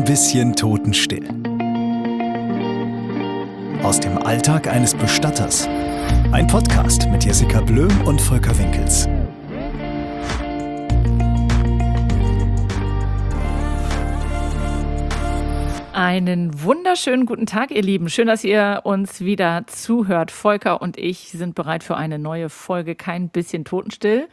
bisschen totenstill. Aus dem Alltag eines Bestatters. Ein Podcast mit Jessica Blöm und Volker Winkels. Einen wunderschönen guten Tag, ihr Lieben. Schön, dass ihr uns wieder zuhört. Volker und ich sind bereit für eine neue Folge Kein bisschen totenstill.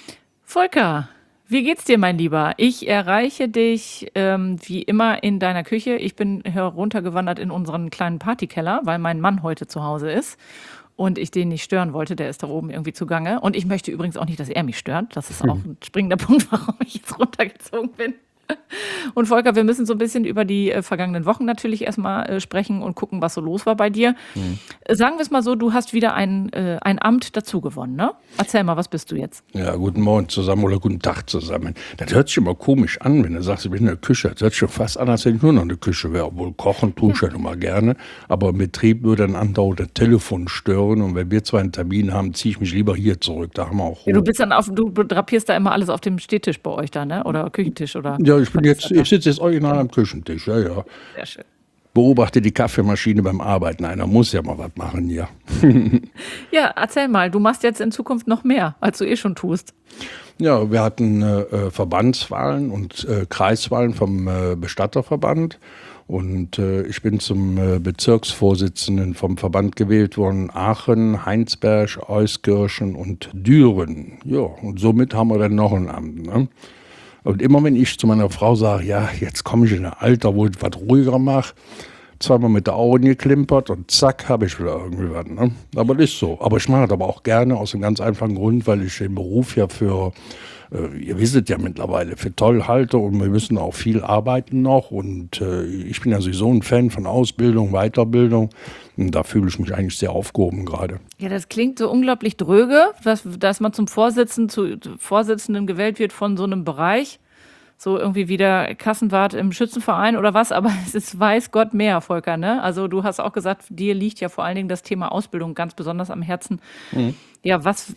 Volker, wie geht's dir, mein Lieber? Ich erreiche dich wie immer in deiner Küche. Ich bin heruntergewandert in unseren kleinen Partykeller, weil mein Mann heute zu Hause ist und ich den nicht stören wollte. Der ist da oben irgendwie zugange. Und ich möchte übrigens auch nicht, dass er mich stört. Das ist auch ein springender Punkt, warum ich jetzt runtergezogen bin. Und Volker, wir müssen so ein bisschen über die vergangenen Wochen natürlich erstmal sprechen und gucken, was so los war bei dir. Sagen wir es mal so, du hast wieder ein Amt dazu gewonnen, ne? Erzähl mal, was bist du jetzt? Ja, guten Morgen zusammen oder guten Tag zusammen. Das hört sich immer komisch an, wenn du sagst, ich bin in der Küche. Das hört sich schon fast an, als wenn ich nur noch in der Küche wäre. Obwohl kochen tue ich ja nun mal gerne. Aber im Betrieb würde dann andauernd das Telefon stören. Und wenn wir zwar einen Termin haben, ziehe ich mich lieber hier zurück. Da haben wir auch Ruhe. Ja, du drapierst da immer alles auf dem Stehtisch bei euch da, ne? Oder Küchentisch oder? Ja, ich sitze jetzt original am Küchentisch, ja. Sehr schön. Beobachte die Kaffeemaschine beim Arbeiten. Einer muss ja mal was machen hier. Ja, erzähl mal, du machst jetzt in Zukunft noch mehr, als du eh schon tust. Ja, wir hatten Verbandswahlen und Kreiswahlen vom Bestatterverband. Und ich bin zum Bezirksvorsitzenden vom Verband gewählt worden. Aachen, Heinsberg, Euskirchen und Düren. Ja, und somit haben wir dann noch ein Amt, ne? Und immer wenn ich zu meiner Frau sage, ja, jetzt komme ich in ein Alter, wo ich was ruhiger mache, zweimal mit der Augen geklimpert und zack, habe ich wieder irgendwie was. Ne? Aber das ist so. Aber ich mache das aber auch gerne aus einem ganz einfachen Grund, weil ich den Beruf ja für, ihr wisst ja mittlerweile, für toll halte und wir müssen auch viel arbeiten noch. Und ich bin ja sowieso ein Fan von Ausbildung, Weiterbildung. Und da fühle ich mich eigentlich sehr aufgehoben gerade. Ja, das klingt so unglaublich dröge, dass man zum Vorsitzenden gewählt wird von so einem Bereich. So irgendwie wieder Kassenwart im Schützenverein oder was, aber es ist weiß Gott mehr, Volker, ne? Also du hast auch gesagt, dir liegt ja vor allen Dingen das Thema Ausbildung ganz besonders am Herzen. Ja, was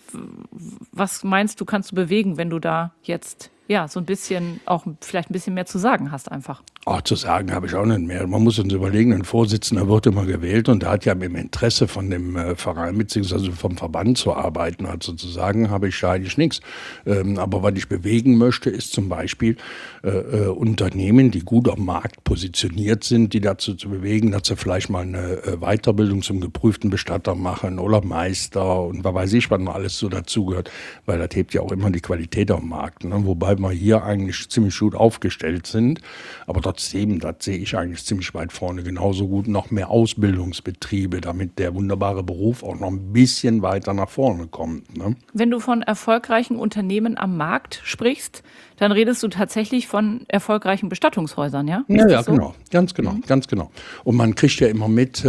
meinst du, kannst du bewegen, wenn du da jetzt ja so ein bisschen auch vielleicht ein bisschen mehr zu sagen hast einfach? Ach, zu sagen habe ich auch nicht mehr. Man muss uns überlegen, ein Vorsitzender wird immer gewählt und der hat ja im Interesse von dem Verein bzw. vom Verband zu arbeiten. Also zu sagen habe ich da eigentlich nichts. Aber was ich bewegen möchte, ist zum Beispiel Unternehmen, die gut am Markt positioniert sind, die dazu zu bewegen, dass sie vielleicht mal eine Weiterbildung zum geprüften Bestatter machen oder Meister und was weiß ich, was noch alles so dazugehört. Weil das hebt ja auch immer die Qualität am Markt, ne? Wobei wir hier eigentlich ziemlich gut aufgestellt sind. Aber trotzdem, das sehe ich eigentlich ziemlich weit vorne. Genauso gut noch mehr Ausbildungsbetriebe, damit der wunderbare Beruf auch noch ein bisschen weiter nach vorne kommt, ne? Wenn du von erfolgreichen Unternehmen am Markt sprichst, dann redest du tatsächlich von erfolgreichen Bestattungshäusern, ja? Ja, so? Genau, ganz genau. Und man kriegt ja immer mit,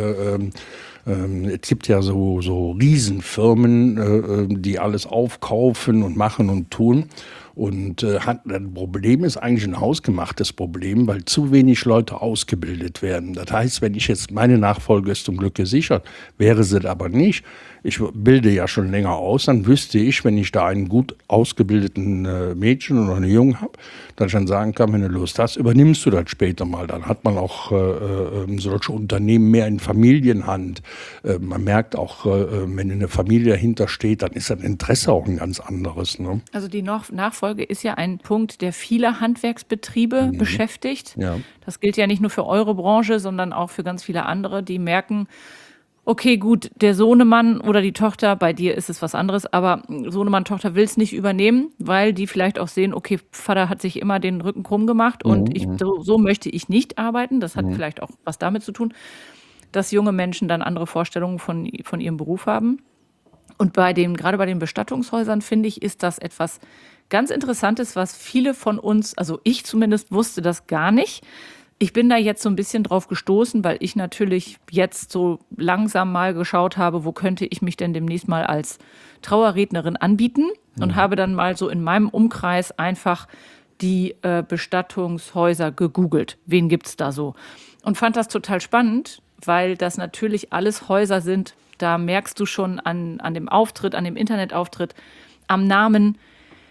es gibt ja so Riesenfirmen, die alles aufkaufen und machen und tun. Und das Problem ist eigentlich ein hausgemachtes Problem, weil zu wenig Leute ausgebildet werden. Das heißt, wenn ich jetzt, meine Nachfolge ist zum Glück gesichert, wäre sie aber nicht. Ich bilde ja schon länger aus, dann wüsste ich, wenn ich da einen gut ausgebildeten Mädchen oder eine Jungen habe, dass ich dann sagen kann, wenn du Lust hast, übernimmst du das später mal. Dann hat man auch solche Unternehmen mehr in Familienhand. Man merkt auch, wenn eine Familie dahinter steht, dann ist das Interesse auch ein ganz anderes, ne? Also die Nachfolge ist ja ein Punkt, der viele Handwerksbetriebe beschäftigt. Ja. Das gilt ja nicht nur für eure Branche, sondern auch für ganz viele andere, die merken, okay, gut, der Sohnemann oder die Tochter, bei dir ist es was anderes, aber Sohnemann, Tochter will es nicht übernehmen, weil die vielleicht auch sehen, okay, Vater hat sich immer den Rücken krumm gemacht und so möchte ich nicht arbeiten. Das hat vielleicht auch was damit zu tun, dass junge Menschen dann andere Vorstellungen von ihrem Beruf haben. Und gerade bei den Bestattungshäusern, finde ich, ist das etwas ganz Interessantes, was viele von uns, also ich zumindest wusste das gar nicht. Ich bin da jetzt so ein bisschen drauf gestoßen, weil ich natürlich jetzt so langsam mal geschaut habe, wo könnte ich mich denn demnächst mal als Trauerrednerin anbieten und habe dann mal so in meinem Umkreis einfach die Bestattungshäuser gegoogelt. Wen gibt's da so? Und fand das total spannend, weil das natürlich alles Häuser sind. Da merkst du schon an dem Auftritt, an dem Internetauftritt, am Namen,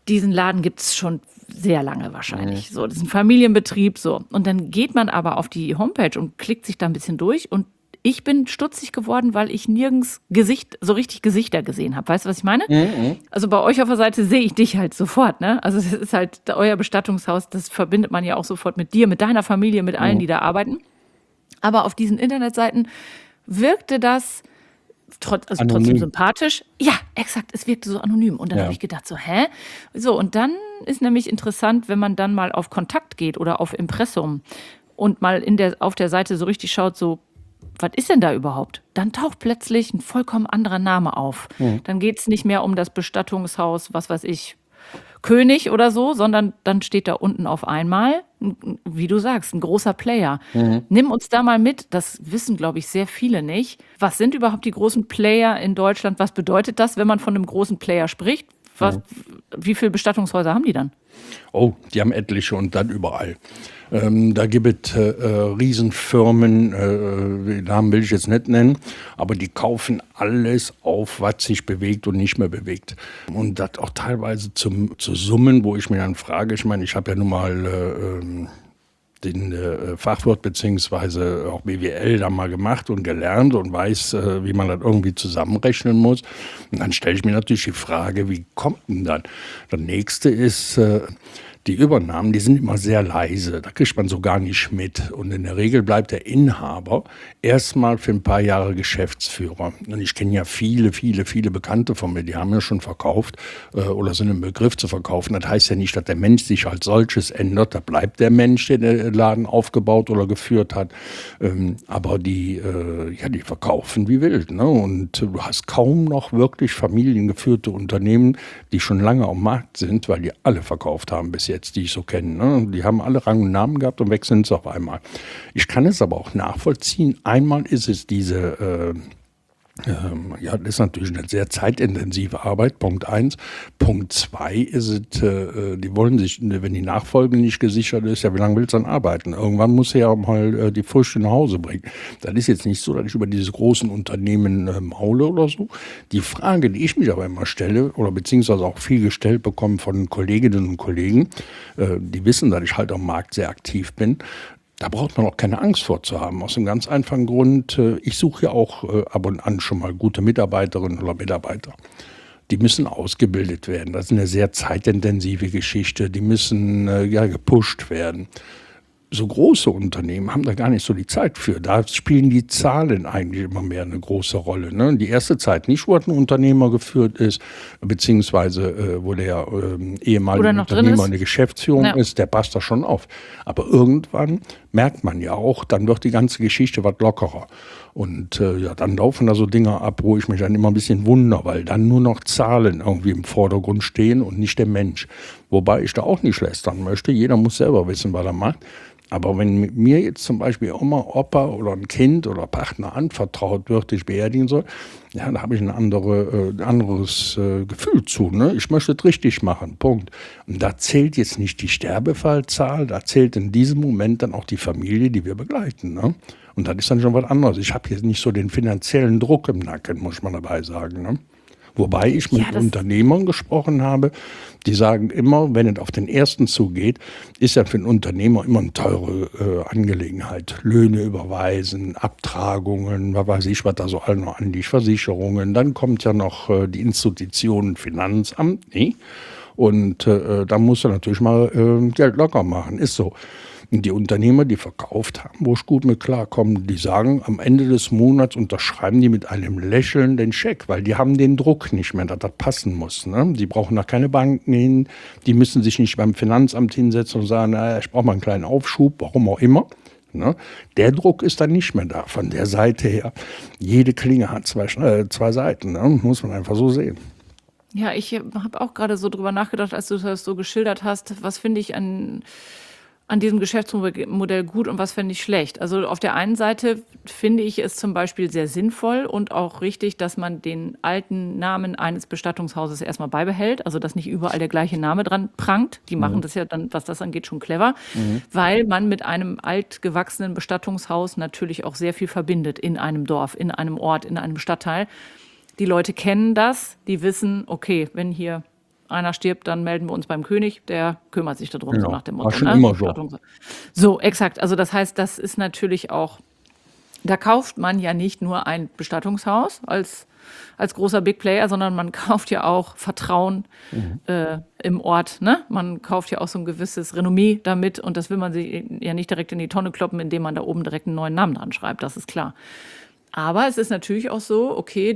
diesen Laden gibt es schon sehr lange wahrscheinlich. So, das ist ein Familienbetrieb, so. Und dann geht man aber auf die Homepage und klickt sich da ein bisschen durch und ich bin stutzig geworden, weil ich nirgends so richtig Gesichter gesehen habe. Weißt du, was ich meine? Also bei euch auf der Seite sehe ich dich halt sofort, ne? Also es ist halt euer Bestattungshaus, das verbindet man ja auch sofort mit dir, mit deiner Familie, mit allen, die da arbeiten. Aber auf diesen Internetseiten wirkte das trotzdem sympathisch. Ja, exakt, es wirkte so anonym. Und dann habe ich gedacht so, hä? So, und dann ist nämlich interessant, wenn man dann mal auf Kontakt geht oder auf Impressum und mal auf der Seite so richtig schaut, so, was ist denn da überhaupt? Dann taucht plötzlich ein vollkommen anderer Name auf. Dann geht es nicht mehr um das Bestattungshaus, was weiß ich, König oder so, sondern dann steht da unten auf einmal, wie du sagst, ein großer Player. Nimm uns da mal mit, das wissen, glaube ich, sehr viele nicht. Was sind überhaupt die großen Player in Deutschland? Was bedeutet das, wenn man von einem großen Player spricht? Wie viele Bestattungshäuser haben die dann? Oh, die haben etliche und dann überall. Da gibt es Riesenfirmen, die Namen will ich jetzt nicht nennen, aber die kaufen alles auf, was sich bewegt und nicht mehr bewegt. Und das auch teilweise zu Summen, wo ich mir dann frage, ich meine, ich habe ja nun mal den Fachwirt beziehungsweise auch BWL da mal gemacht und gelernt und weiß, wie man das irgendwie zusammenrechnen muss. Und dann stelle ich mir natürlich die Frage, wie kommt denn das? Das nächste ist, die Übernahmen, die sind immer sehr leise, da kriegt man so gar nicht mit. Und in der Regel bleibt der Inhaber erstmal für ein paar Jahre Geschäftsführer. Und ich kenne ja viele Bekannte von mir, die haben ja schon verkauft oder sind im Begriff zu verkaufen. Das heißt ja nicht, dass der Mensch sich als solches ändert, da bleibt der Mensch, der den Laden aufgebaut oder geführt hat. Aber die verkaufen wie wild. Ne? Und du hast kaum noch wirklich familiengeführte Unternehmen, die schon lange am Markt sind, weil die alle verkauft haben bis jetzt, die ich so kenne. Ne? Die haben alle Rang und Namen gehabt und weg sind es auf einmal. Ich kann es aber auch nachvollziehen. Einmal ist es diese das ist natürlich eine sehr zeitintensive Arbeit, Punkt 1. Punkt 2 ist es, die wollen sich, wenn die Nachfolge nicht gesichert ist, ja, wie lange willst du dann arbeiten? Irgendwann muss er ja mal die Früchte nach Hause bringen. Das ist jetzt nicht so, dass ich über diese großen Unternehmen maule oder so. Die Frage, die ich mich aber immer stelle, oder beziehungsweise auch viel gestellt bekomme von Kolleginnen und Kollegen, die wissen, dass ich halt am Markt sehr aktiv bin, da braucht man auch keine Angst vor zu haben. Aus einem ganz einfachen Grund, ich suche ja auch ab und an schon mal gute Mitarbeiterinnen oder Mitarbeiter. Die müssen ausgebildet werden. Das ist eine sehr zeitintensive Geschichte. Die müssen gepusht werden. So große Unternehmen haben da gar nicht so die Zeit für. Da spielen die Zahlen eigentlich immer mehr eine große Rolle. Ne? Die erste Zeit nicht, wo ein Unternehmer geführt ist, beziehungsweise wo der ehemalige Unternehmer eine Geschäftsführung ist, der passt da schon auf. Aber irgendwann merkt man ja auch, dann wird die ganze Geschichte was lockerer. Und dann laufen da so Dinge ab, wo ich mich dann immer ein bisschen wundere, weil dann nur noch Zahlen irgendwie im Vordergrund stehen und nicht der Mensch. Wobei ich da auch nicht lästern möchte. Jeder muss selber wissen, was er macht. Aber wenn mir jetzt zum Beispiel Oma, Opa oder ein Kind oder Partner anvertraut wird, ich beerdigen soll, ja, da habe ich ein anderes Gefühl zu. Ne? Ich möchte es richtig machen, Punkt. Und da zählt jetzt nicht die Sterbefallzahl, da zählt in diesem Moment dann auch die Familie, die wir begleiten. Ne? Und das ist dann schon was anderes. Ich habe jetzt nicht so den finanziellen Druck im Nacken, muss man dabei sagen. Ne? Wobei ich mit Unternehmern gesprochen habe, die sagen immer, wenn es auf den ersten zugeht, ist ja für einen Unternehmer immer eine teure Angelegenheit. Löhne überweisen, Abtragungen, was weiß ich, was da so all noch anliegt, Versicherungen. Dann kommt ja noch die Institution Finanzamt. Nee? Und da muss er natürlich mal Geld locker machen. Ist so. Und die Unternehmer, die verkauft haben, wo ich gut mit klarkomme, die sagen, am Ende des Monats unterschreiben die mit einem Lächeln den Scheck, weil die haben den Druck nicht mehr, dass das passen muss. Ne? Die brauchen da keine Banken hin, die müssen sich nicht beim Finanzamt hinsetzen und sagen, ich brauche mal einen kleinen Aufschub, warum auch immer. Ne? Der Druck ist dann nicht mehr da, von der Seite her. Jede Klinge hat zwei Seiten, ne? Muss man einfach so sehen. Ja, ich habe auch gerade so drüber nachgedacht, als du das so geschildert hast, was finde ich an diesem Geschäftsmodell gut und was finde ich schlecht. Also auf der einen Seite finde ich es zum Beispiel sehr sinnvoll und auch richtig, dass man den alten Namen eines Bestattungshauses erstmal beibehält, also dass nicht überall der gleiche Name dran prangt. Die machen das ja dann, was das angeht, schon clever, weil man mit einem altgewachsenen Bestattungshaus natürlich auch sehr viel verbindet in einem Dorf, in einem Ort, in einem Stadtteil. Die Leute kennen das, die wissen, okay, wenn hier einer stirbt, dann melden wir uns beim König, der kümmert sich darum, so Genau. nach dem War Motto. schon Ne? immer so. Bestattung. So, exakt. Also das heißt, das ist natürlich auch, da kauft man ja nicht nur ein Bestattungshaus als großer Big Player, sondern man kauft ja auch Vertrauen im Ort. Ne? Man kauft ja auch so ein gewisses Renommee damit und das will man sich ja nicht direkt in die Tonne kloppen, indem man da oben direkt einen neuen Namen dran schreibt, das ist klar. Aber es ist natürlich auch so, okay,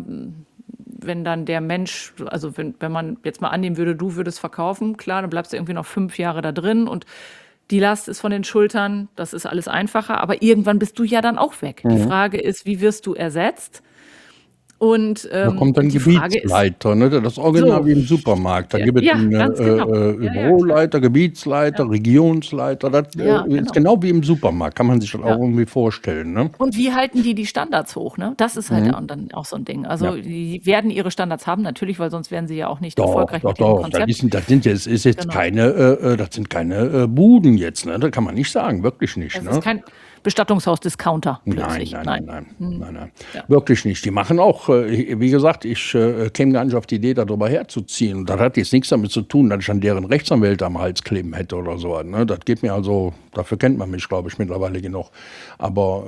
wenn dann der Mensch, also wenn man jetzt mal annehmen würde, du würdest verkaufen, klar, dann bleibst du irgendwie noch 5 Jahre da drin und die Last ist von den Schultern, das ist alles einfacher, aber irgendwann bist du ja dann auch weg. Die Frage ist, wie wirst du ersetzt? Und Da kommt dann die Frage ist, Gebietsleiter, ne? Das Original so, wie im Supermarkt. Da gibt es ja, einen ganz genau. Ja, ja, klar. Büroleiter, Gebietsleiter, Regionsleiter. Das Ja, ist genau wie im Supermarkt, kann man sich das Ja. auch irgendwie vorstellen. Ne? Und wie halten die Standards hoch? Ne? Das ist halt dann auch so ein Ding. Also Ja. die werden ihre Standards haben, natürlich, weil sonst wären sie ja auch nicht Doch, erfolgreich doch, mit ihrem doch. Konzept. Das ist jetzt Genau. das sind keine Buden jetzt, ne? Das kann man nicht sagen, wirklich nicht. Das Ne? ist kein Bestattungshaus-Discounter Nein, plötzlich. nein. Ja. Wirklich nicht. Die machen auch, wie gesagt, ich käme gar nicht auf die Idee, darüber herzuziehen. Und das hat jetzt nichts damit zu tun, dass ich an deren Rechtsanwälte am Hals kleben hätte oder so. Ne? Das geht mir also, dafür kennt man mich, glaube ich, mittlerweile genug. Aber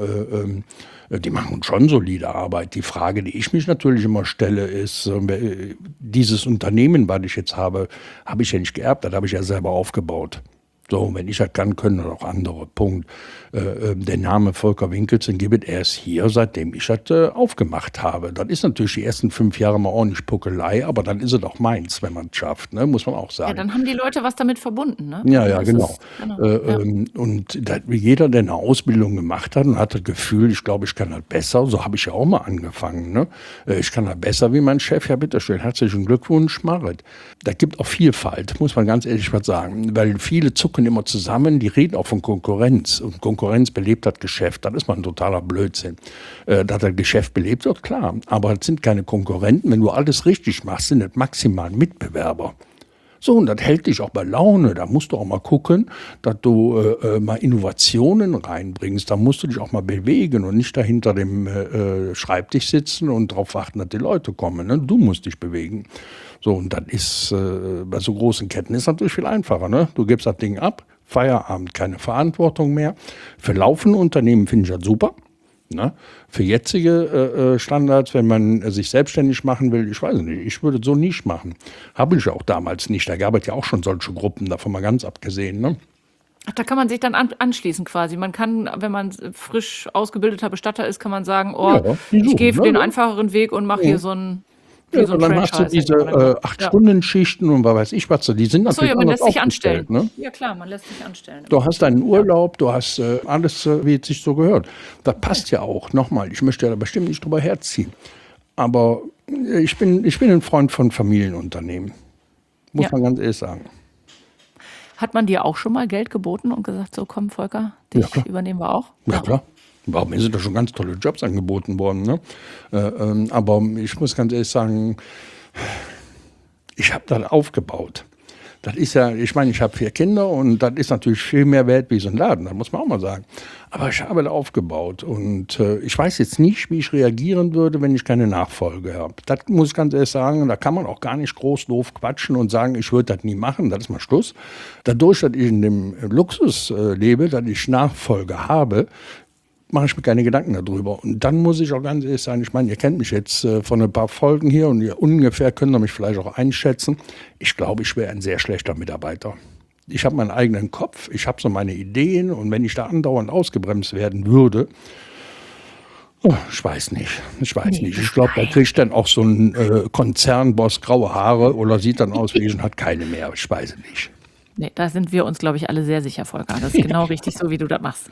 die machen schon solide Arbeit. Die Frage, die ich mich natürlich immer stelle, ist, dieses Unternehmen, was ich jetzt habe ich ja nicht geerbt, das habe ich ja selber aufgebaut. So, wenn ich das kann, können das auch andere. Punkt. Der Name Volker Winkelsen gibt es erst hier, seitdem ich das aufgemacht habe. Das ist natürlich die ersten 5 Jahre mal ordentlich Puckelei, aber dann ist es auch meins, wenn man es schafft, ne? Muss man auch sagen. Ja, dann haben die Leute was damit verbunden. Ne? Ja, Das genau. ist- genau. Und jeder, der eine Ausbildung gemacht hat und hat das Gefühl, ich glaube, ich kann das besser, so habe ich ja auch mal angefangen. Ne? Ich kann das besser wie mein Chef, ja bitteschön, herzlichen Glückwunsch, Marit. Da gibt auch Vielfalt, muss man ganz ehrlich was sagen, weil viele zucken immer zusammen, die reden auch von Konkurrenz und Konkurrenz belebt das Geschäft, das ist mal ein totaler Blödsinn. Dass das Geschäft belebt wird, klar, aber es sind keine Konkurrenten, wenn du alles richtig machst, sind es maximal Mitbewerber. So, und das hält dich auch bei Laune. Da musst du auch mal gucken, dass du mal Innovationen reinbringst. Da musst du dich auch mal bewegen und nicht da hinter dem Schreibtisch sitzen und darauf warten, dass die Leute kommen. Ne? Du musst dich bewegen. So, und das ist bei so großen Ketten ist natürlich viel einfacher. Ne? Du gibst das Ding ab, Feierabend, keine Verantwortung mehr. Für laufende Unternehmen finde ich das super. Ne? Für jetzige Standards, wenn man sich selbstständig machen will, ich weiß nicht, ich würde es so nicht machen. Habe ich auch damals nicht. Da gab es ja auch schon solche Gruppen, davon mal ganz abgesehen. Ne? Ach, da kann man sich dann anschließen quasi. Man kann, wenn man frisch ausgebildeter Bestatter ist, kann man sagen, oh, Ja, die ich gehe suchen, den ne? einfacheren Weg und mache hier so ein Ja, so ein dann hast du Franchise. diese 8-Stunden-Schichten und was weiß ich was. Die sind Achso, natürlich ja, man anders lässt sich aufgestellt. anstellen. Ne? Ja klar, man lässt sich anstellen. Du hast deinen Urlaub, du hast alles, wie es sich so gehört. Das passt ja auch. Nochmal, ich möchte ja da bestimmt nicht drüber herziehen. Aber ich bin ein Freund von Familienunternehmen. Muss Ja. man ganz ehrlich sagen. Hat man dir auch schon mal Geld geboten und gesagt, so komm Volker, dich Ja, klar. übernehmen wir auch? Ja, klar. Warum mir sind da schon ganz tolle Jobs angeboten worden. Ne? Aber ich muss ganz ehrlich sagen, ich habe das aufgebaut. Das ist ja, ich meine, ich habe 4 Kinder und das ist natürlich viel mehr wert wie so ein Laden, das muss man auch mal sagen. Aber ich habe das aufgebaut und ich weiß jetzt nicht, wie ich reagieren würde, wenn ich keine Nachfolge habe. Das muss ich ganz ehrlich sagen, da kann man auch gar nicht groß doof quatschen und sagen, ich würde das nie machen, das ist mal Schluss. Dadurch, dass ich in dem Luxus lebe, dass ich Nachfolge habe, mache ich mir keine Gedanken darüber. Und dann muss ich auch ganz ehrlich sagen, ich meine, ihr kennt mich jetzt von ein paar Folgen hier und ihr ungefähr könnt ihr mich vielleicht auch einschätzen. Ich glaube, ich wäre ein sehr schlechter Mitarbeiter. Ich habe meinen eigenen Kopf, ich habe so meine Ideen und wenn ich da andauernd ausgebremst werden würde, ich weiß nicht. Ich glaube, da kriegt dann auch so ein Konzernboss graue Haare oder sieht dann aus wie ich und hat keine mehr. Ich weiß es nicht. Nee, da sind wir uns, glaube ich, alle sehr sicher, Volker. Das ist genau richtig so, wie du das machst.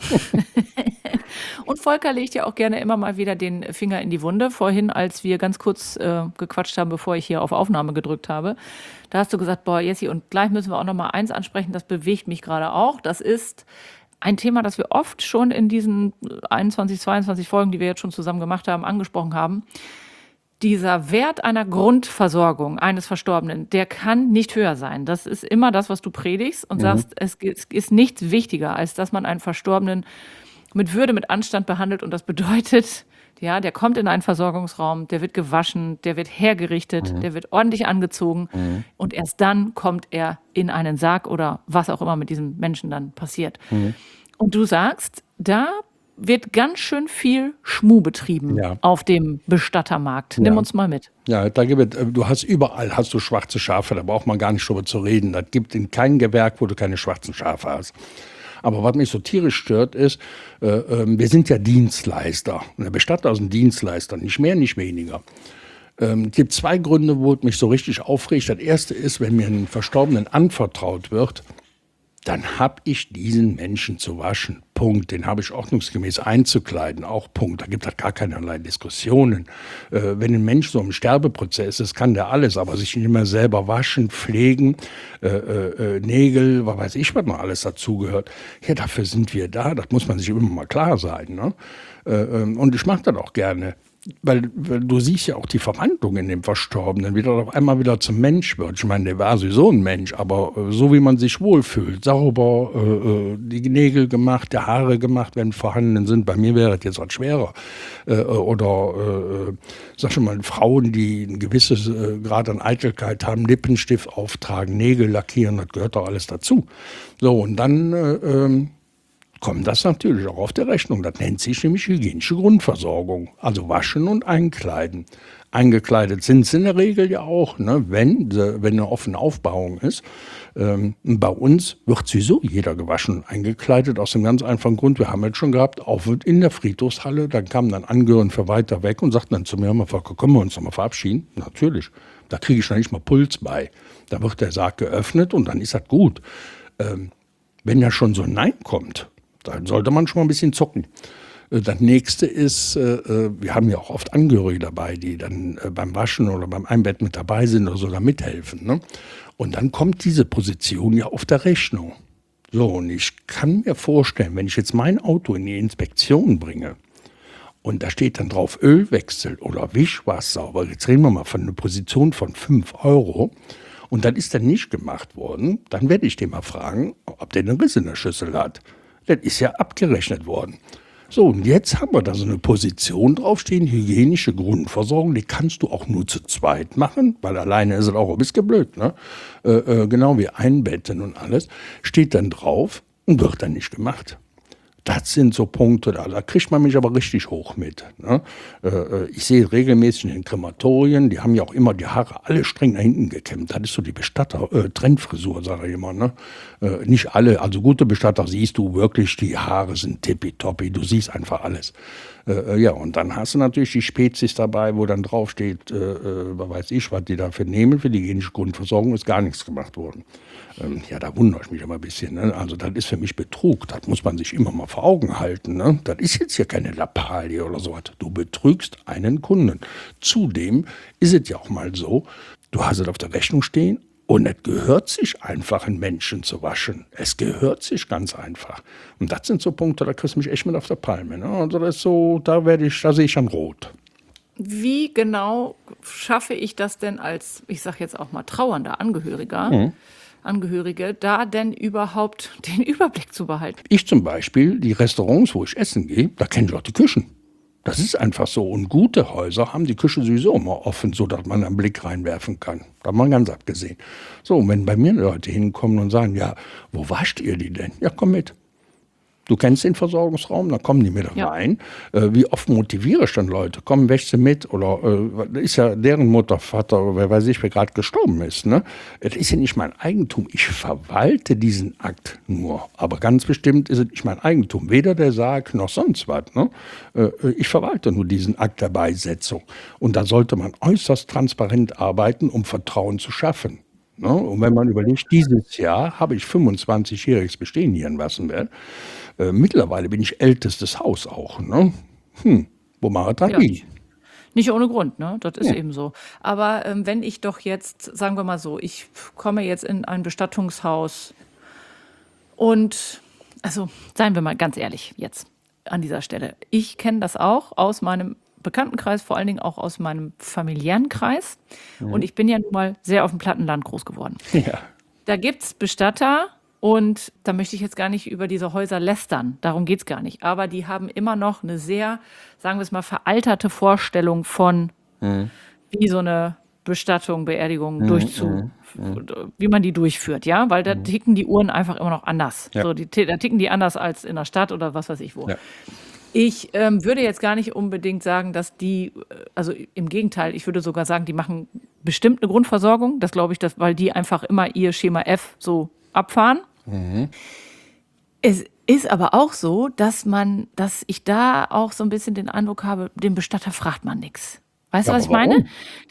Und Volker legt ja auch gerne immer mal wieder den Finger in die Wunde. Vorhin, als wir ganz kurz gequatscht haben, bevor ich hier auf Aufnahme gedrückt habe, da hast du gesagt, boah, Jessie, und gleich müssen wir auch noch mal eins ansprechen, das bewegt mich gerade auch. Das ist ein Thema, das wir oft schon in diesen 21, 22 Folgen, die wir jetzt schon zusammen gemacht haben, angesprochen haben. Dieser Wert einer Grundversorgung eines Verstorbenen, der kann nicht höher sein. Das ist immer das, was du predigst und sagst, es ist nichts wichtiger, als dass man einen Verstorbenen mit Würde, mit Anstand behandelt. Und das bedeutet, ja, der kommt in einen Versorgungsraum, der wird gewaschen, der wird hergerichtet, der wird ordentlich angezogen und erst dann kommt er in einen Sarg oder was auch immer mit diesem Menschen dann passiert. Und du sagst, da wird ganz schön viel Schmuh betrieben auf dem Bestattermarkt. Nimm uns mal mit. Ja, du hast überall schwarze Schafe, da braucht man gar nicht drüber zu reden. Das gibt in keinem Gewerk, wo du keine schwarzen Schafe hast. Aber was mich so tierisch stört, ist, wir sind ja Dienstleister. Und der Bestatter ist ein Dienstleister, nicht mehr, nicht weniger. Es gibt 2 Gründe, wo es mich so richtig aufregt. Das erste ist, wenn mir ein Verstorbenen anvertraut wird, dann habe ich diesen Menschen zu waschen. Punkt. Den habe ich ordnungsgemäß einzukleiden. Auch Punkt. Da gibt es gar keinerlei Diskussionen. Wenn ein Mensch so im Sterbeprozess ist, kann der alles, aber sich nicht mehr selber waschen, pflegen, Nägel, was weiß ich, was noch alles dazugehört. Ja, dafür sind wir da. Das muss man sich immer mal klar sein. Ne? Und ich mache das auch gerne. Weil du siehst ja auch die Verwandlung in dem Verstorbenen, wie der auf einmal wieder zum Mensch wird. Ich meine, der war sowieso ein Mensch, aber so wie man sich wohlfühlt, sauber, die Nägel gemacht, die Haare gemacht, wenn vorhanden sind. Bei mir wäre das jetzt was schwerer. Sag schon mal, Frauen, die ein gewisses Grad an Eitelkeit haben, Lippenstift auftragen, Nägel lackieren, das gehört doch alles dazu. So, und dann kommt das natürlich auch auf der Rechnung. Das nennt sich nämlich hygienische Grundversorgung. Also waschen und einkleiden. Eingekleidet sind sie in der Regel ja auch, ne, wenn eine offene Aufbauung ist. Bei uns wird sowieso jeder gewaschen und eingekleidet, aus dem ganz einfachen Grund, wir haben jetzt schon gehabt, auch in der Friedhofshalle, dann kamen dann Angehörige für weiter weg und sagten dann zu mir, können wir uns noch mal verabschieden? Natürlich, da kriege ich noch nicht mal Puls bei. Da wird der Sarg geöffnet und dann ist das gut. Wenn ja schon so ein Nein kommt, dann sollte man schon mal ein bisschen zucken. Das nächste ist, wir haben ja auch oft Angehörige dabei, die dann beim Waschen oder beim Einbetten mit dabei sind oder sogar mithelfen. Ne? Und dann kommt diese Position ja auf der Rechnung. So, und ich kann mir vorstellen, wenn ich jetzt mein Auto in die Inspektion bringe und da steht dann drauf Ölwechsel oder Wischwasser, aber jetzt reden wir mal von einer Position von 5 € und dann ist dann nicht gemacht worden, dann werde ich den mal fragen, ob der einen Riss in der Schüssel hat. Das ist ja abgerechnet worden. So, und jetzt haben wir da so eine Position draufstehen, hygienische Grundversorgung, die kannst du auch nur zu zweit machen, weil alleine ist es auch ein bisschen blöd, ne? Genau wie Einbetten und alles, steht dann drauf und wird dann nicht gemacht. Das sind so Punkte, da kriegt man mich aber richtig hoch mit. Ne? Ich sehe regelmäßig in den Krematorien, die haben ja auch immer die Haare alle streng nach hinten gekämmt. Das ist so die Bestatter-Trendfrisur, sage ich immer. Ne? Nicht alle, also gute Bestatter siehst du wirklich, die Haare sind tippitoppi, du siehst einfach alles. Ja, und dann hast du natürlich die Spezies dabei, wo dann draufsteht, weiß ich, was die dafür nehmen, für die hygienische Grundversorgung ist gar nichts gemacht worden. Ja, da wundere ich mich immer ein bisschen. Ne? Also das ist für mich Betrug, das muss man sich immer mal vor Augen halten. Ne? Das ist jetzt hier keine Lappalie oder sowas. Du betrügst einen Kunden. Zudem ist es ja auch mal so, du hast es auf der Rechnung stehen und es gehört sich einfach, einen Menschen zu waschen. Es gehört sich ganz einfach. Und das sind so Punkte, da kriegst du mich echt mit auf der Palme. Ne? Also das ist so, da sehe ich dann rot. Wie genau schaffe ich das denn als, ich sage jetzt auch mal, trauernder Angehörige, da denn überhaupt den Überblick zu behalten? Ich zum Beispiel, die Restaurants, wo ich essen gehe, da kenne ich auch die Küchen. Das ist einfach so. Und gute Häuser haben die Küche sowieso immer offen, sodass man einen Blick reinwerfen kann. Da haben wir ganz abgesehen. So, und wenn bei mir Leute hinkommen und sagen, ja, wo wascht ihr die denn? Ja, komm mit. Du kennst den Versorgungsraum, dann kommen die mit rein. Wie oft motiviere ich dann Leute? Komm, wäsch sie mit. Oder ist ja deren Mutter, Vater oder wer weiß ich, wer gerade gestorben ist. Ne? Das ist ja nicht mein Eigentum. Ich verwalte diesen Akt nur. Aber ganz bestimmt ist es nicht mein Eigentum. Weder der Sarg noch sonst was. Ne? Ich verwalte nur diesen Akt der Beisetzung. Und da sollte man äußerst transparent arbeiten, um Vertrauen zu schaffen. Ne? Und wenn man überlegt, dieses Jahr habe ich 25-jähriges Bestehen hier in Wassenberg. Mittlerweile bin ich ältestes Haus auch. Ne? Wo mag das liegen? Nicht ohne Grund, ne? Das ist eben so. Aber wenn ich doch jetzt, sagen wir mal so, ich komme jetzt in ein Bestattungshaus und, also seien wir mal ganz ehrlich jetzt an dieser Stelle. Ich kenne das auch aus meinem Bekanntenkreis, vor allen Dingen auch aus meinem familiären Kreis. Und ich bin ja nun mal sehr auf dem Plattenland groß geworden. Ja. Da gibt es Bestatter, Und da möchte ich jetzt gar nicht über diese Häuser lästern, darum geht's gar nicht. Aber die haben immer noch eine sehr, sagen wir es mal, veralterte Vorstellung von, wie so eine Bestattung, Beerdigung wie man die durchführt, ja, weil da ticken die Uhren einfach immer noch anders. Ja. So, da ticken die anders als in der Stadt oder was weiß ich wo. Ja. Ich würde jetzt gar nicht unbedingt sagen, dass die, also im Gegenteil, ich würde sogar sagen, die machen bestimmt eine Grundversorgung. Das glaube ich, weil die einfach immer ihr Schema F so abfahren. Es ist aber auch so, dass ich da auch so ein bisschen den Eindruck habe, den Bestatter fragt man nichts. Weißt du, was ich meine?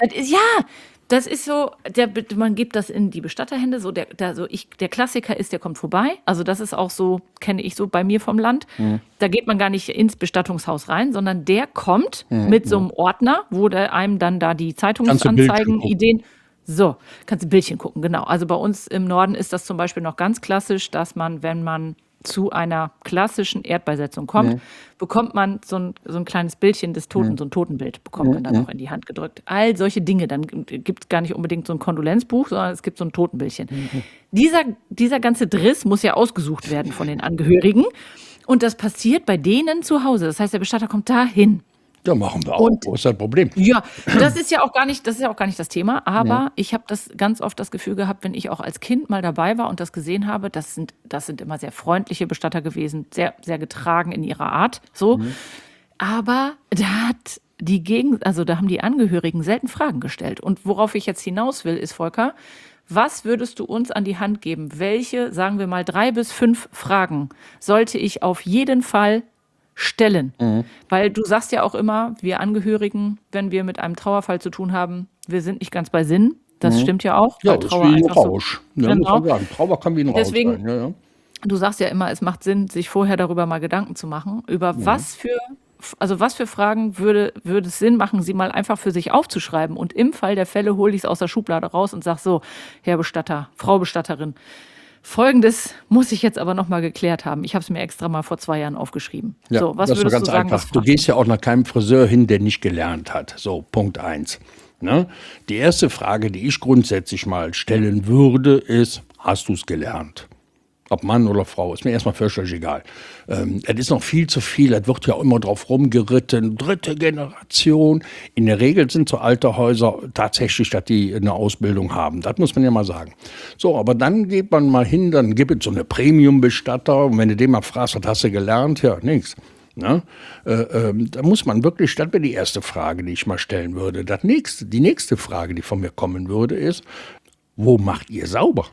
Das ist so, man gibt das in die Bestatterhände, so der Klassiker ist, der kommt vorbei. Also das ist auch so, kenne ich so bei mir vom Land. Da geht man gar nicht ins Bestattungshaus rein, sondern der kommt mit so einem Ordner, wo der einem dann da die Zeitungsanzeigen, Ideen. So, kannst du Bildchen gucken, genau. Also bei uns im Norden ist das zum Beispiel noch ganz klassisch, dass man, wenn man zu einer klassischen Erdbeisetzung kommt, bekommt man so ein kleines Bildchen des Toten, so ein Totenbild bekommt man dann auch in die Hand gedrückt. All solche Dinge, dann gibt es gar nicht unbedingt so ein Kondolenzbuch, sondern es gibt so ein Totenbildchen. Dieser ganze Driss muss ja ausgesucht werden von den Angehörigen und das passiert bei denen zu Hause. Das heißt, der Bestatter kommt dahin. Ja, machen wir auch. Wo ist das Problem? Ja, das ist ja auch gar nicht das Thema. Aber ich habe das ganz oft das Gefühl gehabt, wenn ich auch als Kind mal dabei war und das gesehen habe, das sind immer sehr freundliche Bestatter gewesen, sehr, sehr getragen in ihrer Art. So. Aber da haben die Angehörigen selten Fragen gestellt. Und worauf ich jetzt hinaus will, ist, Volker, was würdest du uns an die Hand geben? Welche, sagen wir mal, 3 bis 5 Fragen sollte ich auf jeden Fall stellen? Weil du sagst ja auch immer, wir Angehörigen, wenn wir mit einem Trauerfall zu tun haben, wir sind nicht ganz bei Sinn. Das stimmt ja auch. Ja, weil das ist wie ein Rausch. So, ja, muss man sagen. Trauer kann wie ein Rausch sein. Ja. Du sagst ja immer, es macht Sinn, sich vorher darüber mal Gedanken zu machen, über was für Fragen würde es Sinn machen, sie mal einfach für sich aufzuschreiben. Und im Fall der Fälle hole ich es aus der Schublade raus und sage so, Herr Bestatter, Frau Bestatterin, Folgendes muss ich jetzt aber noch mal geklärt haben. Ich habe es mir extra mal vor 2 Jahren aufgeschrieben. Ja, so, was das ist würdest ganz du sagen? einfach. Du gehst ja auch nach keinem Friseur hin, der nicht gelernt hat. So, Punkt 1. Ne? Die erste Frage, die ich grundsätzlich mal stellen würde, ist, hast du es gelernt? Ob Mann oder Frau, ist mir erstmal völlig egal. Es ist noch viel zu viel, es wird ja auch immer drauf rumgeritten, 3. Generation. In der Regel sind so alte Häuser tatsächlich, dass die eine Ausbildung haben. Das muss man ja mal sagen. So, aber dann geht man mal hin, dann gibt es so eine Premium-Bestatter und wenn du den mal fragst, was hast du gelernt? Ja, nichts. Ne? Da muss man wirklich, das wäre die erste Frage, die ich mal stellen würde. Die nächste Frage, die von mir kommen würde, ist, wo macht ihr sauber?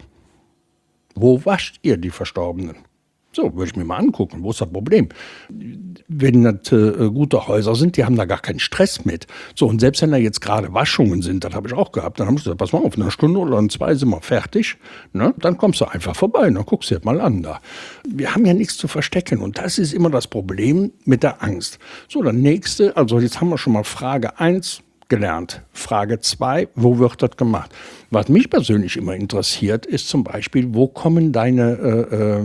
Wo wascht ihr die Verstorbenen? So, würde ich mir mal angucken. Wo ist das Problem? Wenn das gute Häuser sind, die haben da gar keinen Stress mit. So, und selbst wenn da jetzt gerade Waschungen sind, das habe ich auch gehabt, dann haben sie gesagt, pass mal auf, in einer Stunde oder in 2 sind wir fertig. Ne? Dann kommst du einfach vorbei und dann guckst du dir mal an da. Wir haben ja nichts zu verstecken und das ist immer das Problem mit der Angst. So, dann nächste, also jetzt haben wir schon mal Frage 1 gelernt. Frage 2, wo wird das gemacht? Was mich persönlich immer interessiert, ist zum Beispiel, wo kommen deine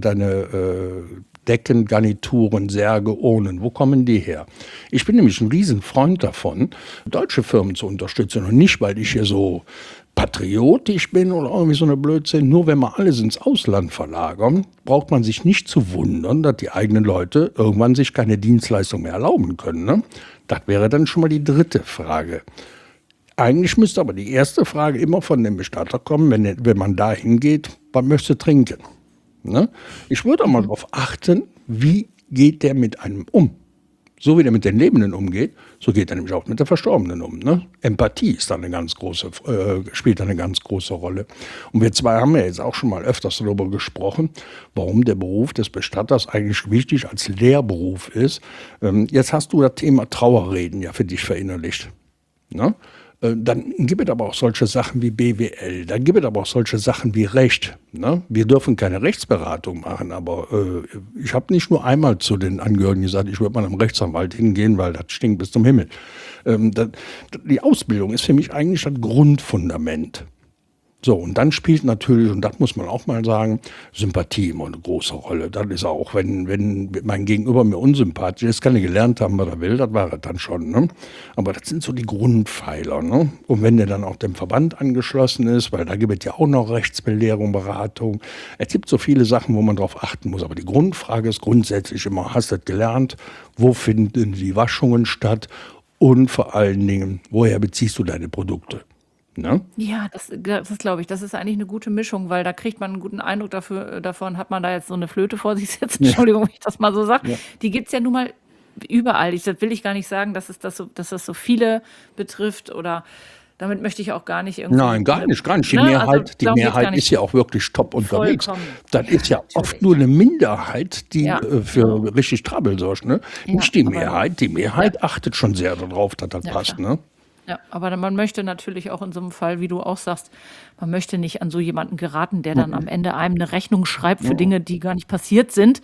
Decken, Garnituren, Särge, Urnen, wo kommen die her? Ich bin nämlich ein Riesenfreund davon, deutsche Firmen zu unterstützen und nicht, weil ich hier so patriotisch bin oder irgendwie so eine Blödsinn. Nur wenn wir alles ins Ausland verlagern, braucht man sich nicht zu wundern, dass die eigenen Leute irgendwann sich keine Dienstleistung mehr erlauben können. Ne? Das wäre dann schon mal die 3. Frage. Eigentlich müsste aber die erste Frage immer von dem Bestatter kommen, wenn man da hingeht, was möchtest du trinken? Ne? Ich würde auch mal darauf achten, wie geht der mit einem um? So wie der mit den Lebenden umgeht, so geht er nämlich auch mit der Verstorbenen um. Ne? Empathie ist da spielt da eine ganz große Rolle. Und wir 2 haben ja jetzt auch schon mal öfters darüber gesprochen, warum der Beruf des Bestatters eigentlich wichtig als Lehrberuf ist. Jetzt hast du das Thema Trauerreden ja für dich verinnerlicht. Ne? Dann gibt es aber auch solche Sachen wie BWL, dann gibt es aber auch solche Sachen wie Recht. Ne? Wir dürfen keine Rechtsberatung machen, aber ich habe nicht nur einmal zu den Angehörigen gesagt, ich würde mal einem Rechtsanwalt hingehen, weil das stinkt bis zum Himmel. Die Ausbildung ist für mich eigentlich das Grundfundament. So, und dann spielt natürlich, und das muss man auch mal sagen, Sympathie immer eine große Rolle. Das ist auch, wenn mein Gegenüber mir unsympathisch ist, kann ich gelernt haben, was er will, das war es dann schon. Ne? Aber das sind so die Grundpfeiler. Ne? Und wenn der dann auch dem Verband angeschlossen ist, weil da gibt es ja auch noch Rechtsbelehrung, Beratung. Es gibt so viele Sachen, wo man drauf achten muss. Aber die Grundfrage ist grundsätzlich immer, hast du das gelernt? Wo finden die Waschungen statt? Und vor allen Dingen, woher beziehst du deine Produkte? Ne? Ja, das glaube ich, das ist eigentlich eine gute Mischung, weil da kriegt man einen guten Eindruck davon, hat man da jetzt so eine Flöte vor sich sitzen, Entschuldigung, wenn ich das mal so sage. Ja. Die gibt's ja nun mal überall. Das will ich gar nicht sagen, dass das so viele betrifft oder damit möchte ich auch gar nicht irgendwie. Nein, gar nicht. Die Ne? Mehrheit, darum geht's gar Mehrheit nicht. ist ja auch wirklich top unterwegs. Vollkommen. Das ist ja oft Natürlich. nur eine Minderheit, die Ja. für richtig Trouble sorgt. Ne? Ja, Nicht die aber- Mehrheit. Die Mehrheit achtet schon sehr darauf, dass das Ja, passt. klar. Ne? Ja, aber man möchte natürlich auch in so einem Fall, wie du auch sagst, man möchte nicht an so jemanden geraten, der dann am Ende einem eine Rechnung schreibt für Dinge, die gar nicht passiert sind.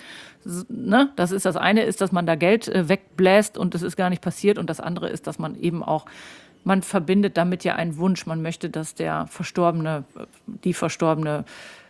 Ne? Das ist das eine, ist, dass man da Geld wegbläst und es ist gar nicht passiert. Und das andere ist, dass man eben auch, man verbindet damit ja einen Wunsch. Man möchte, dass der Verstorbene, die Verstorbene,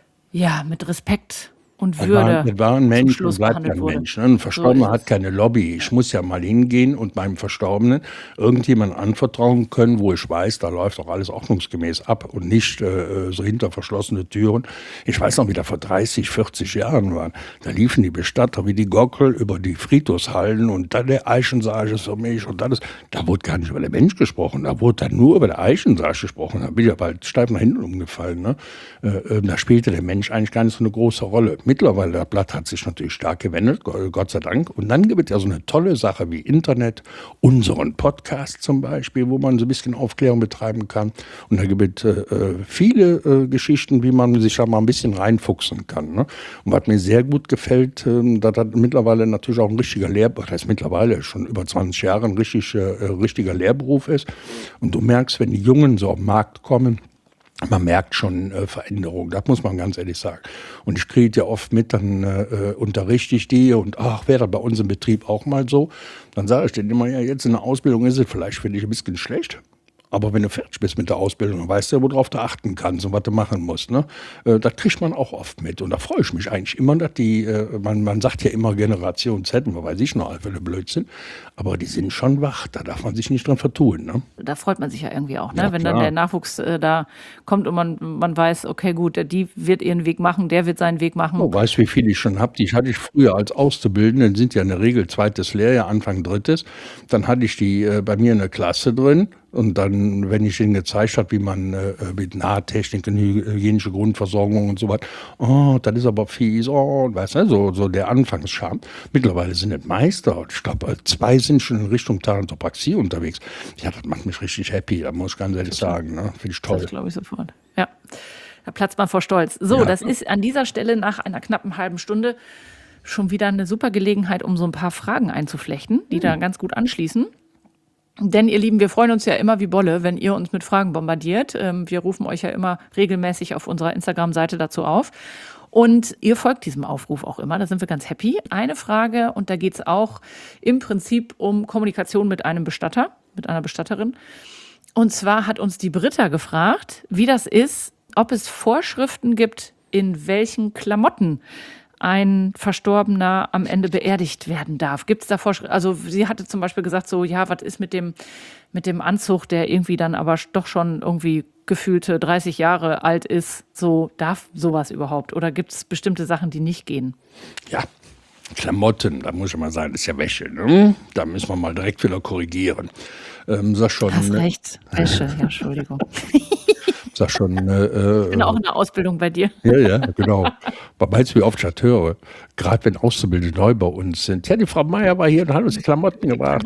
ja, mit Respekt und Würde Das war ein zum Mensch und Schluss bleibt behandelt ein wurde. Mensch. Ne? Ein Verstorbener So ist hat es. keine Lobby. Ich muss ja mal hingehen und meinem Verstorbenen irgendjemand anvertrauen können, wo ich weiß, da läuft auch alles ordnungsgemäß ab und nicht so hinter verschlossene Türen. Ich weiß noch, wie das vor 30, 40 Jahren war. Da liefen die Bestatter wie die Gockel über die Friedhofshallen und dann der Eichensarg ist für mich und das. Da wurde gar nicht über den Mensch gesprochen. Da wurde dann nur über den Eichensarg gesprochen. Da bin ich ja bald steif nach hinten umgefallen. Ne? Da spielte der Mensch eigentlich gar nicht so eine große Rolle. Mittlerweile, das Blatt hat sich natürlich stark gewendet, Gott sei Dank. Und dann gibt es ja so eine tolle Sache wie Internet, unseren Podcast zum Beispiel, wo man so ein bisschen Aufklärung betreiben kann. Und da gibt es viele Geschichten, wie man sich da mal ein bisschen reinfuchsen kann. Ne? Und was mir sehr gut gefällt, dass das mittlerweile natürlich auch ein richtiger Lehrberuf, das heißt mittlerweile schon über 20 Jahre ein richtiger Lehrberuf ist. Und du merkst, wenn die Jungen so auf den Markt kommen, man merkt schon Veränderungen, das muss man ganz ehrlich sagen. Und ich kriege ja oft mit, dann unterrichte ich die und ach, wäre das bei uns im Betrieb auch mal so. Dann sage ich denen immer, ja, jetzt in der Ausbildung ist es vielleicht für dich ein bisschen schlecht. Aber wenn du fertig bist mit der Ausbildung, dann weißt du ja, worauf du achten kannst und was du machen musst. Ne? Das kriegt man auch oft mit. Und da freue ich mich eigentlich immer, dass man sagt ja immer Generation Z, man weiß ich noch, für eine Blödsinn. Aber die sind schon wach, da darf man sich nicht dran vertun. Ne? Da freut man sich ja irgendwie auch, ne? Ja, Wenn klar. dann der Nachwuchs da kommt und man weiß, okay, gut, die wird ihren Weg machen, der wird seinen Weg machen. Oh, weißt du, wie viele ich schon habe? Die hatte ich früher als Auszubildende, sind ja in der Regel zweites Lehrjahr, Anfang drittes. Dann hatte ich die bei mir in der Klasse drin. Und dann, wenn ich ihnen gezeigt habe, wie man mit Nahtechnik, hygienische Grundversorgung und so was, oh, das ist aber fies, oh, weißt du, so der Anfangsscham. Mittlerweile sind es Meister. Ich glaube, 2 sind schon in Richtung Thanatopraxie unterwegs. Ja, das macht mich richtig happy, da muss ich ganz ehrlich sagen. Ne? Finde ich toll. Das glaube ich sofort. Ja, da platzt man vor Stolz. So, Ja. das ist an dieser Stelle nach einer knappen halben Stunde schon wieder eine super Gelegenheit, um so ein paar Fragen einzuflechten, die da ganz gut anschließen. Denn ihr Lieben, wir freuen uns ja immer wie Bolle, wenn ihr uns mit Fragen bombardiert. Wir rufen euch ja immer regelmäßig auf unserer Instagram-Seite dazu auf. Und ihr folgt diesem Aufruf auch immer, da sind wir ganz happy. Eine Frage, und da geht es auch im Prinzip um Kommunikation mit einem Bestatter, mit einer Bestatterin. Und zwar hat uns die Britta gefragt, wie das ist, ob es Vorschriften gibt, in welchen Klamotten ein Verstorbener am Ende beerdigt werden darf. Gibt es da Vorschriften? Also sie hatte zum Beispiel gesagt, so, ja, was ist mit dem Anzug, der irgendwie dann aber doch schon irgendwie gefühlte 30 Jahre alt ist, so, darf sowas überhaupt? Oder gibt es bestimmte Sachen, die nicht gehen? Ja, Klamotten, da muss ich mal sagen, das ist ja Wäsche. Ne? Da müssen wir mal direkt wieder korrigieren. Sag schon, Hast recht, Wäsche, ja, Entschuldigung. sag schon. Ich bin auch in der Ausbildung bei dir. Ja, genau. Man weiß, wie oft ich das höre. Gerade wenn Auszubildende neu bei uns sind. Ja, die Frau Meier war hier und hat uns die Klamotten gebracht.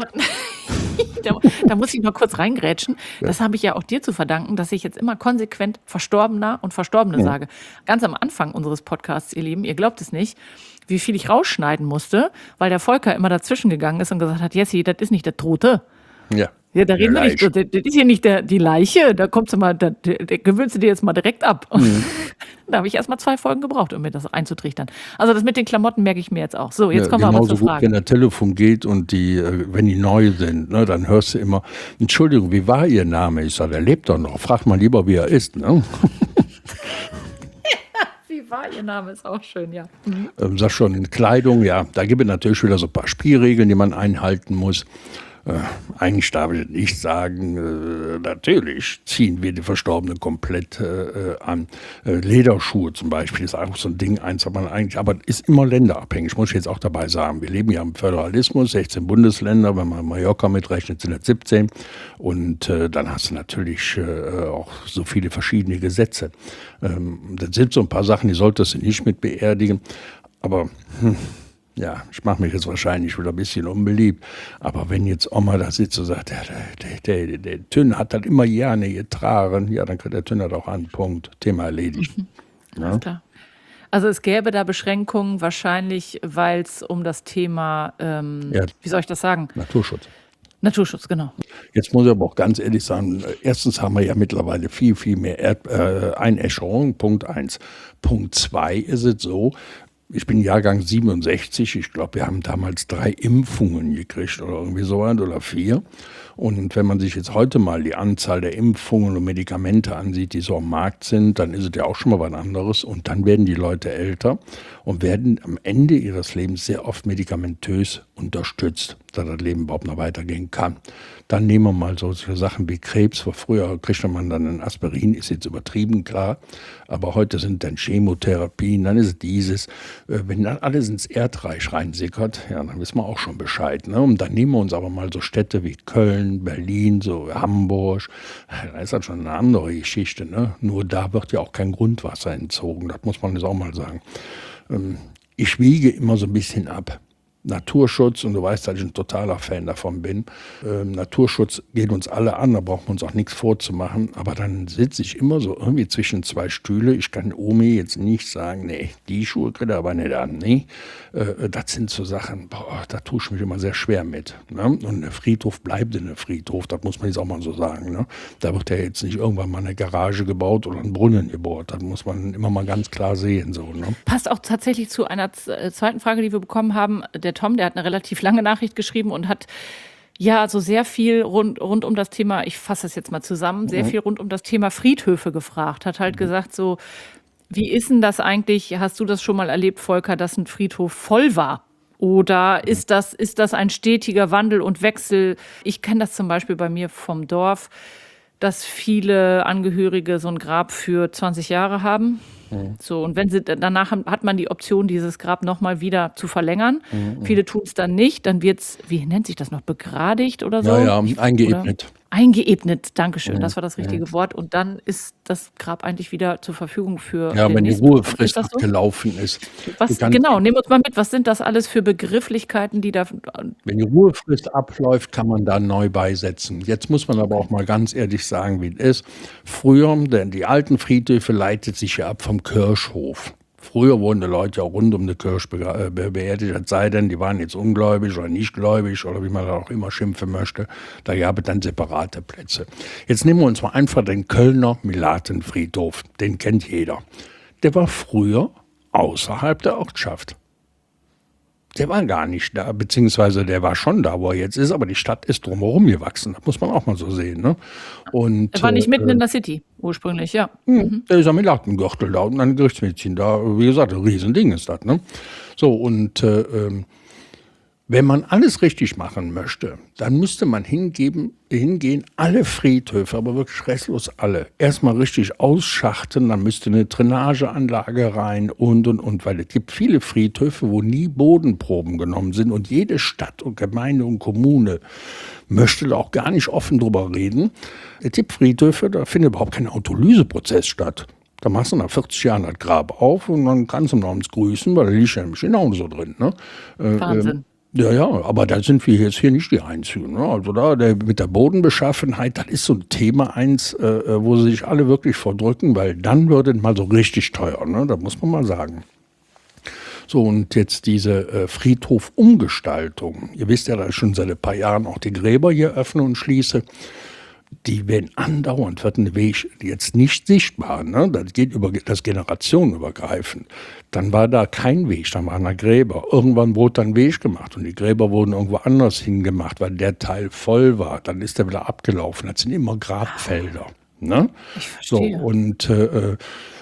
Da muss ich mal kurz reingrätschen. Das habe ich ja auch dir zu verdanken, dass ich jetzt immer konsequent Verstorbener und Verstorbene sage. Ganz am Anfang unseres Podcasts, ihr Lieben, ihr glaubt es nicht, wie viel ich rausschneiden musste, weil der Volker immer dazwischen gegangen ist und gesagt hat, Jessie, das ist nicht der Tote. Ja. Ja, da reden wir nicht, Leiche. das ist hier nicht die Leiche, da kommst du mal, da gewöhnst du dir jetzt mal direkt ab. Da habe ich erst mal 2 Folgen gebraucht, um mir das einzutrichtern. Also das mit den Klamotten merke ich mir jetzt auch. So, jetzt kommen wir aber zur genauso gut, Frage. wenn der Telefon geht und wenn die neu sind, ne, dann hörst du immer, Entschuldigung, wie war Ihr Name? Ich sage, er lebt doch noch. Frag mal lieber, wie er ist. Ne? war ihr Name, ist auch schön, ja. Sag schon, Kleidung, ja, da gibt es natürlich wieder so ein paar Spielregeln, die man einhalten muss. Eigentlich darf ich nicht sagen, natürlich ziehen wir die Verstorbenen komplett an. Lederschuhe zum Beispiel ist auch so ein Ding, eins hat man eigentlich, aber ist immer länderabhängig, muss ich jetzt auch dabei sagen. Wir leben ja im Föderalismus, 16 Bundesländer, wenn man Mallorca mitrechnet, sind das 17. Und dann hast du natürlich auch so viele verschiedene Gesetze. Das sind so ein paar Sachen, die solltest du nicht mit beerdigen, aber ja, ich mache mich jetzt wahrscheinlich wieder ein bisschen unbeliebt, aber wenn jetzt Oma da sitzt und sagt, ja, der Tünn hat das immer gerne getragen, ja, dann kriegt der Tünn das auch an, Punkt, Thema erledigt. Ja? Alles klar. Also es gäbe da Beschränkungen wahrscheinlich, weil es um das Thema, wie soll ich das sagen? Naturschutz, genau. Jetzt muss ich aber auch ganz ehrlich sagen, erstens haben wir ja mittlerweile viel, viel mehr Einäscherung, Punkt 1. Punkt 2 ist es so, ich bin Jahrgang 67, ich glaube, wir haben damals 3 Impfungen gekriegt oder irgendwie so oder 4. Und wenn man sich jetzt heute mal die Anzahl der Impfungen und Medikamente ansieht, die so am Markt sind, dann ist es ja auch schon mal was anderes. Und dann werden die Leute älter und werden am Ende ihres Lebens sehr oft medikamentös unterstützt, dass das Leben überhaupt noch weitergehen kann. Dann nehmen wir mal solche Sachen wie Krebs. Früher kriegte man dann ein Aspirin, ist jetzt übertrieben, klar. Aber heute sind dann Chemotherapien, dann ist es dieses. Wenn dann alles ins Erdreich reinsickert, ja, dann wissen wir auch schon Bescheid. Ne? Und dann nehmen wir uns aber mal so Städte wie Köln, Berlin, so Hamburg. Da ist das schon eine andere Geschichte. Ne? Nur da wird ja auch kein Grundwasser entzogen. Das muss man jetzt auch mal sagen. Ich wiege immer so ein bisschen ab. Naturschutz, und du weißt, dass ich ein totaler Fan davon bin. Naturschutz geht uns alle an, da braucht man uns auch nichts vorzumachen. Aber dann sitze ich immer so irgendwie zwischen 2 Stühle. Ich kann Omi jetzt nicht sagen, nee, die Schuhe kriegt er aber nicht an. Nee, das sind so Sachen, da tue ich mich immer sehr schwer mit. Ne? Und ein Friedhof bleibt ein Friedhof, das muss man jetzt auch mal so sagen. Ne? Da wird ja jetzt nicht irgendwann mal eine Garage gebaut oder ein Brunnen gebohrt. Das muss man immer mal ganz klar sehen. So, ne? Passt auch tatsächlich zu einer zweiten Frage, die wir bekommen haben. Der Tom, der hat eine relativ lange Nachricht geschrieben und hat ja so sehr viel rund um das Thema, ich fasse das jetzt mal zusammen, sehr viel rund um das Thema Friedhöfe gefragt. Hat halt gesagt so, wie ist denn das eigentlich, hast du das schon mal erlebt, Volker, dass ein Friedhof voll war? Oder ist das ein stetiger Wandel und Wechsel? Ich kenne das zum Beispiel bei mir vom Dorf, dass viele Angehörige so ein Grab für 20 Jahre haben. So, und wenn sie danach hat man die Option, dieses Grab nochmal wieder zu verlängern. Viele tun es dann nicht, dann wird es, wie nennt sich das noch, begradigt oder so? Ja, eingeebnet. Eingeebnet, Dankeschön, das war das richtige Wort. Und dann ist das Grab eigentlich wieder zur Verfügung für ja, den wenn die nächsten. Ruhefrist Ist das so? abgelaufen ist. Genau, nehmen wir uns mal mit, was sind das alles für Begrifflichkeiten, die da... Wenn die Ruhefrist abläuft, kann man da neu beisetzen. Jetzt muss man aber auch mal ganz ehrlich sagen, wie es ist. Früher, denn die alten Friedhöfe leitet sich ja ab vom Kirchhof. Früher wurden die Leute ja rund um die Kirche beerdigt, es sei denn, die waren jetzt ungläubig oder nicht gläubig oder wie man da auch immer schimpfen möchte. Da gab es dann separate Plätze. Jetzt nehmen wir uns mal einfach den Kölner Melatenfriedhof. Den kennt jeder. Der war früher außerhalb der Ortschaft. Der war gar nicht da, beziehungsweise der war schon da, wo er jetzt ist, aber die Stadt ist drumherum gewachsen. Das muss man auch mal so sehen. Ne? Und, Er war nicht mitten in der City, ursprünglich, ja. Der ist am Milatengürtel da und ein Gerichtsmedizin da. Wie gesagt, ein Riesending ist das. Ne? So, und wenn man alles richtig machen möchte, dann müsste man hingehen, alle Friedhöfe, aber wirklich restlos alle, erstmal richtig ausschachten, dann müsste eine Drainageanlage rein und, weil es gibt viele Friedhöfe, wo nie Bodenproben genommen sind und jede Stadt und Gemeinde und Kommune möchte da auch gar nicht offen drüber reden. Es gibt Friedhöfe, da findet überhaupt kein Autolyseprozess statt. Da machst du nach 40 Jahren das Grab auf und dann kannst du morgens grüßen, weil da liegt ja nämlich genauso drin. Ne? Wahnsinn. Ja, aber da sind wir jetzt hier nicht die Einzigen. Ne? Also da mit der Bodenbeschaffenheit, das ist so ein Thema wo sie sich alle wirklich vordrücken, weil dann würde es mal so richtig teuer, ne? Das muss man mal sagen. So, und jetzt diese Friedhofumgestaltung. Ihr wisst ja, dass ich schon seit ein paar Jahren auch die Gräber hier öffne und schließe. Die werden andauernd, wird ein Weg jetzt nicht sichtbar, ne? Das geht über das generationenübergreifend. Dann war da kein Weg, dann waren da Gräber. Irgendwann wurde dann Weg gemacht und die Gräber wurden irgendwo anders hingemacht, weil der Teil voll war. Dann ist der wieder abgelaufen. Das sind immer Grabfelder. Ne? Ich verstehe. So, und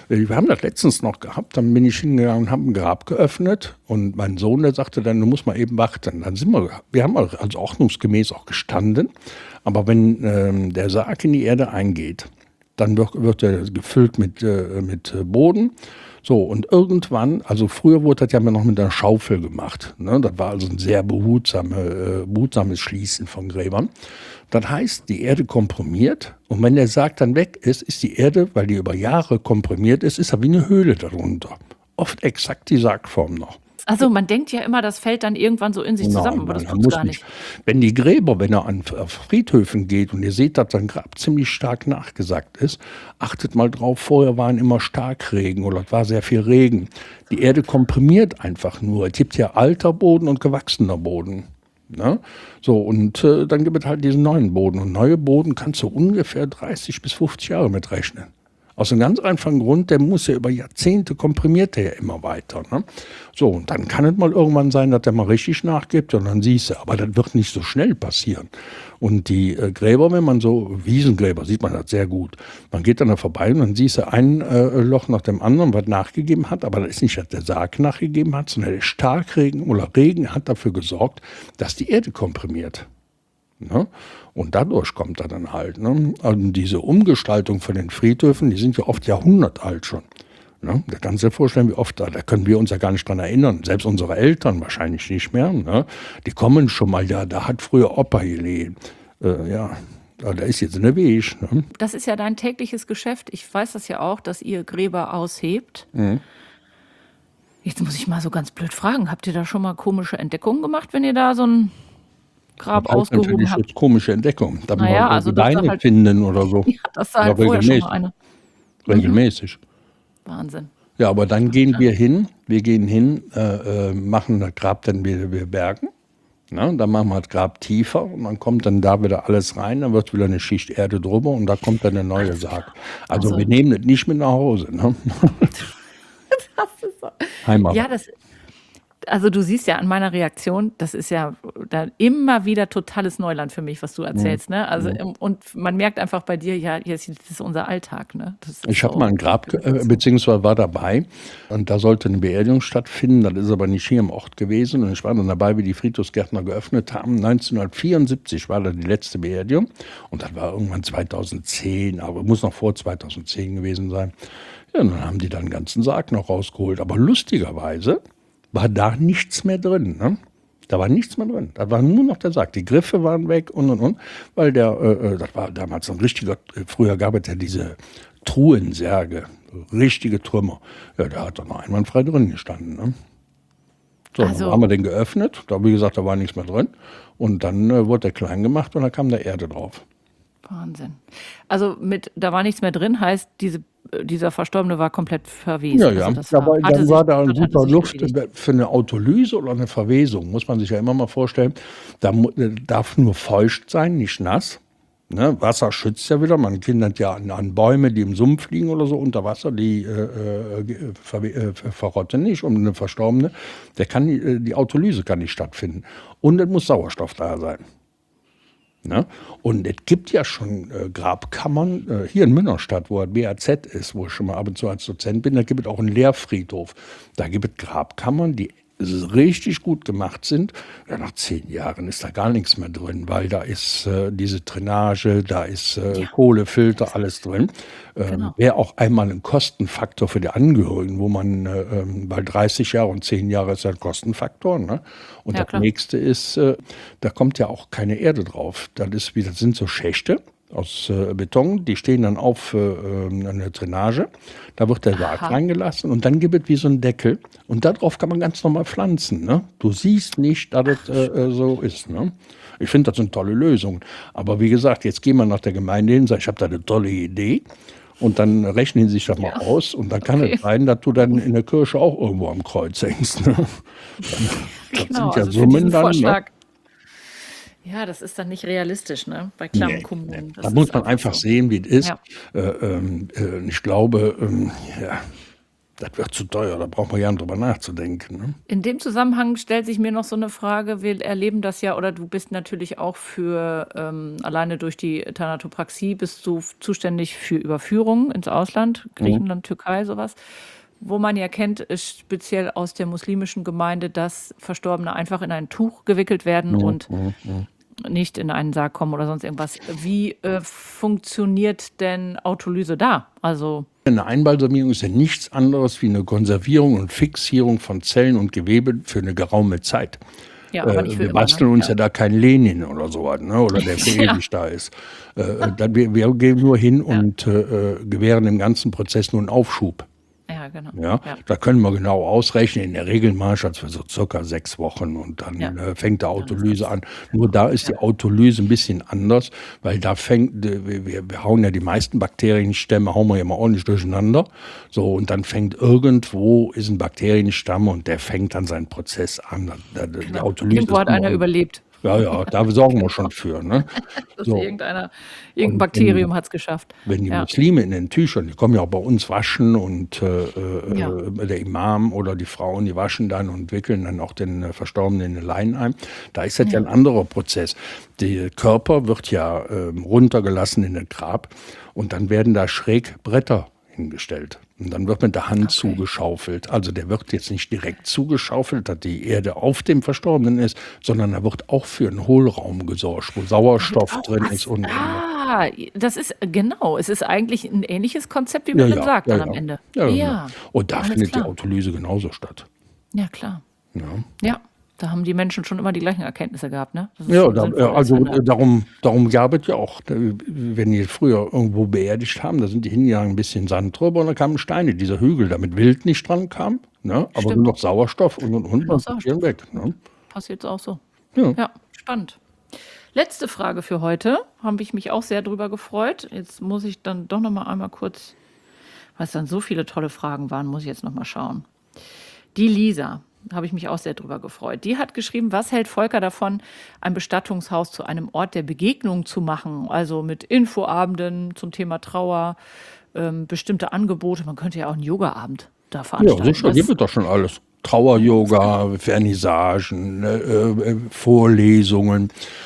Wir haben das letztens noch gehabt, dann bin ich hingegangen und habe ein Grab geöffnet und mein Sohn, der sagte dann, du musst mal eben warten. Dann sind wir haben also ordnungsgemäß auch gestanden, aber wenn der Sarg in die Erde eingeht, dann wird er gefüllt mit Boden. So, und irgendwann, also früher wurde das ja noch mit einer Schaufel gemacht. Ne? Das war also ein sehr behutsames Schließen von Gräbern. Das heißt, die Erde komprimiert und wenn der Sarg dann weg ist, ist die Erde, weil die über Jahre komprimiert ist, ist da wie eine Höhle darunter. Oft exakt die Sargform noch. Also man denkt ja immer, das fällt dann irgendwann so in sich zusammen, aber das Nein, tut's muss gar nicht. Wenn die Gräber, wenn er auf Friedhöfen geht und ihr seht, dass sein Grab ziemlich stark nachgesackt ist, achtet mal drauf, vorher waren immer Starkregen oder es war sehr viel Regen. Die Erde komprimiert einfach nur. Es gibt ja alter Boden und gewachsener Boden. Ne? So, und dann gibt es halt diesen neuen Boden. Und neue Boden kannst du ungefähr 30 bis 50 Jahre mit rechnen. Aus einem ganz einfachen Grund, der muss ja über Jahrzehnte komprimiert der ja immer weiter. Ne? So, und dann kann es mal irgendwann sein, dass der mal richtig nachgibt und dann siehst du, aber das wird nicht so schnell passieren. Und die Gräber, wenn man so, Wiesengräber, sieht man das sehr gut. Man geht dann da vorbei und dann siehst du ein Loch nach dem anderen, was nachgegeben hat, aber das ist nicht, dass der Sarg nachgegeben hat, sondern der Starkregen oder Regen hat dafür gesorgt, dass die Erde komprimiert. Ne? Und dadurch kommt er dann halt. Ne? Also diese Umgestaltung von den Friedhöfen, die sind ja oft jahrhundertalt schon. Ne? Da kannst du dir vorstellen, wie oft, da können wir uns ja gar nicht dran erinnern. Selbst unsere Eltern wahrscheinlich nicht mehr. Ne? Die kommen schon mal, ja, da hat früher Opa gelebt. Ja, da ist jetzt eine Weg. Ne? Das ist ja dein tägliches Geschäft. Ich weiß das ja auch, dass ihr Gräber aushebt. Jetzt muss ich mal so ganz blöd fragen, habt ihr da schon mal komische Entdeckungen gemacht, wenn ihr da so ein Grab Das heißt natürlich ausgehoben habt? jetzt komische Entdeckung. Da Naja, mal also dass da Steine halt, finden oder so. ja, dass da Ja, halt vorher schon regelmäßig. mal eine. Regelmäßig. Wahnsinn. Ja, aber dann gehen wir hin, machen das Grab dann wieder, wir bergen. Ne? Dann machen wir das Grab tiefer und dann kommt dann da wieder alles rein, dann wird wieder eine Schicht Erde drüber und da kommt dann der neue Sarg. Also wir nehmen das nicht mit nach Hause. Ne? Das ist so. Heimat. Ja, also du siehst ja an meiner Reaktion, das ist ja da immer wieder totales Neuland für mich, was du erzählst, ne? Also und man merkt einfach bei dir, ja, das ist unser Alltag, ne? Das ist Ich habe so. mal ein Grab, beziehungsweise war dabei und da sollte eine Beerdigung stattfinden, das ist aber nicht hier im Ort gewesen und ich war dann dabei, wie die Friedhofsgärtner geöffnet haben. 1974 war da die letzte Beerdigung und das war irgendwann 2010, aber muss noch vor 2010 gewesen sein. Ja, und dann haben die dann den ganzen Sarg noch rausgeholt, aber lustigerweise war da nichts mehr drin. Ne? Da war nichts mehr drin. Da war nur noch der Sarg. Die Griffe waren weg und. Weil das war damals ein richtiger, früher gab es ja diese Truhensärge, richtige Trümmer. Ja, der hat da noch einwandfrei drin gestanden. Ne? So, Also- dann haben wir den geöffnet. Da, wie gesagt, da war nichts mehr drin. Und dann wurde der klein gemacht und da kam der Erde drauf. Wahnsinn. Also da war nichts mehr drin, heißt, dieser Verstorbene war komplett verwest. Ja, Also ja. das Dann war da ein hatte guter sich Luft erledigt. für eine Autolyse oder eine Verwesung, muss man sich ja immer mal vorstellen. Da darf nur feucht sein, nicht nass. Ne? Wasser schützt ja wieder. Man kindert ja an Bäume, die im Sumpf liegen oder so unter Wasser, die verrotten nicht. Und eine Verstorbene, die Autolyse kann nicht stattfinden. Und es muss Sauerstoff da sein. Ne? Und es gibt ja schon Grabkammern, hier in Münnerstadt, wo das BAZ ist, wo ich schon mal ab und zu als Dozent bin, da gibt es auch einen Lehrfriedhof. Da gibt es Grabkammern, die richtig gut gemacht sind. Ja, nach 10 Jahren ist da gar nichts mehr drin, weil da ist diese Drainage, da ist Kohlefilter, alles drin. Genau. Wäre auch einmal ein Kostenfaktor für die Angehörigen, wo man, weil 30 Jahre und 10 Jahre ist ja ein Kostenfaktor. Ne? Und Ja, das klar. nächste ist, da kommt ja auch keine Erde drauf. Das sind so Schächte aus Beton, die stehen dann auf eine Drainage. Da wird der Sarg reingelassen und dann gibt es wie so einen Deckel und darauf kann man ganz normal pflanzen. Ne? Du siehst nicht, dass das so ist. Ne? Ich finde, das sind tolle Lösungen. Aber wie gesagt, jetzt gehen wir nach der Gemeinde hin und sagen, ich habe da eine tolle Idee. Und dann rechnen sie sich das mal aus und dann kann es sein, dass du dann in der Kirche auch irgendwo am Kreuz hängst. Ne? Das Genau, sind ja also für Summen diesen dann. Ne? Vorschlag. Ja, das ist dann nicht realistisch, ne? Bei kleinen Kommunen. Da Das muss ist man einfach so. sehen, wie es ist. Ja. Ich glaube, ja, das wird zu teuer, da braucht man ja drüber nachzudenken. Ne? In dem Zusammenhang stellt sich mir noch so eine Frage. Wir erleben das ja, oder du bist natürlich auch für, alleine durch die Thanatopraxie bist du zuständig für Überführungen ins Ausland, Griechenland, Türkei, sowas. Wo man ja kennt, ist speziell aus der muslimischen Gemeinde, dass Verstorbene einfach in ein Tuch gewickelt werden und nicht in einen Sarg kommen oder sonst irgendwas. Wie funktioniert denn Autolyse da? Also Eine Einbalsamierung ist ja nichts anderes wie eine Konservierung und Fixierung von Zellen und Gewebe für eine geraume Zeit. ja, aber nicht für Wir immer, basteln ne? uns ja da kein Lenin oder sowas, ne? Oder der für Ja. ewig da ist. Wir gehen nur hin und gewähren dem ganzen Prozess nur einen Aufschub. Ja, genau. Ja, da können wir genau ausrechnen. In der Regel marschert es für so circa 6 Wochen und dann Ja. fängt der Autolyse an. Nur da ist die Autolyse ein bisschen anders, weil da wir hauen ja die meisten Bakterienstämme, hauen wir ja mal ordentlich durcheinander. So, und dann fängt irgendwo ist ein Bakterienstamm und der fängt dann seinen Prozess an. Die Autolyse Irgendwo hat ist einer immer- überlebt. Ja, da sorgen wir schon für. Ne? Das So. irgendein Und Bakterium hat es geschafft. Wenn die Ja. Muslime in den Tüchern, die kommen ja auch bei uns waschen und Ja. der Imam oder die Frauen, die waschen dann und wickeln dann auch den Verstorbenen in den Leinen ein. Da ist das ja ein anderer Prozess. Der Körper wird ja runtergelassen in das Grab und dann werden da schräg Bretter hingestellt. Und dann wird mit der Hand zugeschaufelt. Also der wird jetzt nicht direkt zugeschaufelt, dass die Erde auf dem Verstorbenen ist, sondern da wird auch für einen Hohlraum gesorgt, wo Sauerstoff drin ist. Und Das ist, genau, es ist eigentlich ein ähnliches Konzept wie mit dem Sarg dann am Ende. Ja, Ja, genau. Und da alles findet klar. die Autolyse genauso statt. Ja, klar. Ja. Ja, da haben die Menschen schon immer die gleichen Erkenntnisse gehabt, ne? Das ist Ja, schon sinnvoll, also dass wir darum gab es ja auch, wenn die früher irgendwo beerdigt haben, da sind die hingegangen, ein bisschen Sand drüber und dann kamen Steine, dieser Hügel, damit Wild nicht dran kam, ne? Aber Stimmt. nur noch Sauerstoff und noch dann Sauerstoff. gehen weg. Ne? passiert auch so. Ja. Ja, spannend. Letzte Frage für heute. Habe ich mich auch sehr drüber gefreut. Jetzt muss ich dann doch noch mal einmal kurz, weil es dann so viele tolle Fragen waren, muss ich jetzt noch mal schauen. Die Lisa, habe ich mich auch sehr drüber gefreut. Die hat geschrieben, was hält Volker davon, ein Bestattungshaus zu einem Ort der Begegnung zu machen? Also mit Infoabenden zum Thema Trauer, bestimmte Angebote. Man könnte ja auch einen Yoga-Abend da Ja, veranstalten. sicher, Das- gibt es doch schon alles. Trauer-Yoga, Vernissagen, Vorlesungen,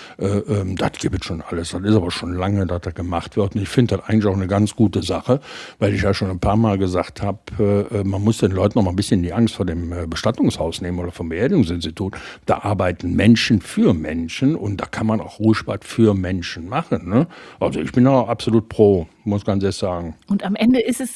das gibt es schon alles. Das ist aber schon lange, dass das gemacht wird. Und ich finde das eigentlich auch eine ganz gute Sache, weil ich ja schon ein paar Mal gesagt habe, man muss den Leuten noch mal ein bisschen die Angst vor dem Bestattungshaus nehmen oder vom Beerdigungsinstitut. Da arbeiten Menschen für Menschen und da kann man auch ruhig was für Menschen machen. Ne? Also ich bin auch absolut pro, muss ganz ehrlich sagen. Und am Ende ist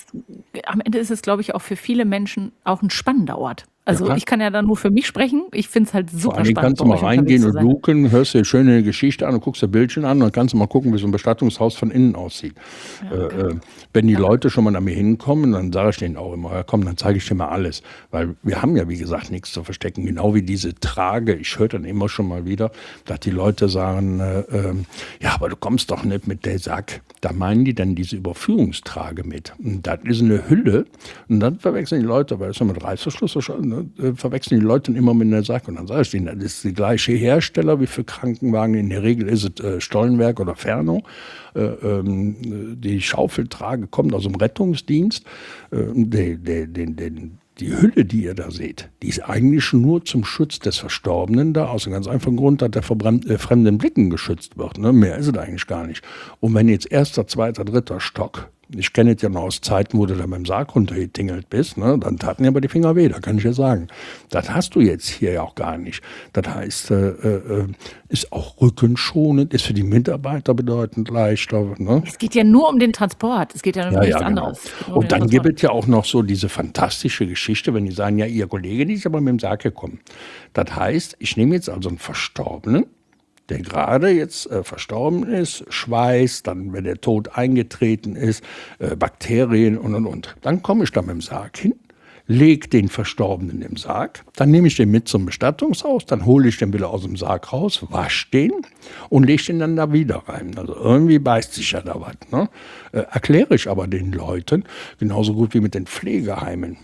es, glaube ich, auch für viele Menschen auch ein spannender Ort. Also Ja. ich kann ja dann nur für mich sprechen. Ich finde es halt Vor super allen Dingen spannend. kannst du mal bei euch reingehen unterwegs und zu sein. luken, hörst dir eine schöne Geschichte an und guckst dir Bildchen an und dann kannst du mal gucken, wie so ein Bestattungshaus von innen aussieht. Wenn die Leute schon mal an mir hinkommen, dann sage ich denen auch immer, ja, komm, dann zeige ich dir mal alles. Weil wir haben ja, wie gesagt, nichts zu verstecken. Genau wie diese Trage. Ich höre dann immer schon mal wieder, dass die Leute sagen, ja, aber du kommst doch nicht mit der Sack. Da meinen die dann diese Überführungstrage mit. Und das ist eine Hülle. Und dann verwechseln die Leute, weil das ist ja mit Reißverschluss, verwechseln die Leute immer mit einer Sack. Und dann sage ich denen, das ist der gleiche Hersteller wie für Krankenwagen. In der Regel ist es Stollenwerk oder Ferno. Die Schaufeltrage kommt aus dem Rettungsdienst. Die Hülle, die ihr da seht, die ist eigentlich nur zum Schutz des Verstorbenen da, aus einem ganz einfachen Grund, dass der vor fremden Blicken geschützt wird. Ne? Mehr ist es eigentlich gar nicht. Und wenn jetzt erster, zweiter, dritter Stock, ich kenne es ja noch aus Zeiten, wo du da mit dem Sarg runtergetingelt bist, ne? Dann taten ja aber die Finger weh, da kann ich ja sagen. Das hast du jetzt hier ja auch gar nicht. Das heißt, ist auch rückenschonend, ist für die Mitarbeiter bedeutend leichter. Ne? Es geht ja nur um den Transport. Es geht ja um nichts Genau. anderes. Es geht nur um Und den dann gibt Transport. es ja auch noch so diese fantastische Geschichte, wenn die sagen, ja, ihr Kollege, die ist aber mit dem Sarg gekommen. Das heißt, ich nehme jetzt also einen Verstorbenen, der gerade jetzt verstorben ist, Schweiß, dann, wenn der Tod eingetreten ist, Bakterien und. Dann komme ich da mit dem Sarg hin, lege den Verstorbenen im Sarg, dann nehme ich den mit zum Bestattungshaus, dann hole ich den wieder aus dem Sarg raus, wasche den und lege den dann da wieder rein. Also irgendwie beißt sich ja da was. Ne? Erkläre ich aber den Leuten, genauso gut wie mit den Pflegeheimen.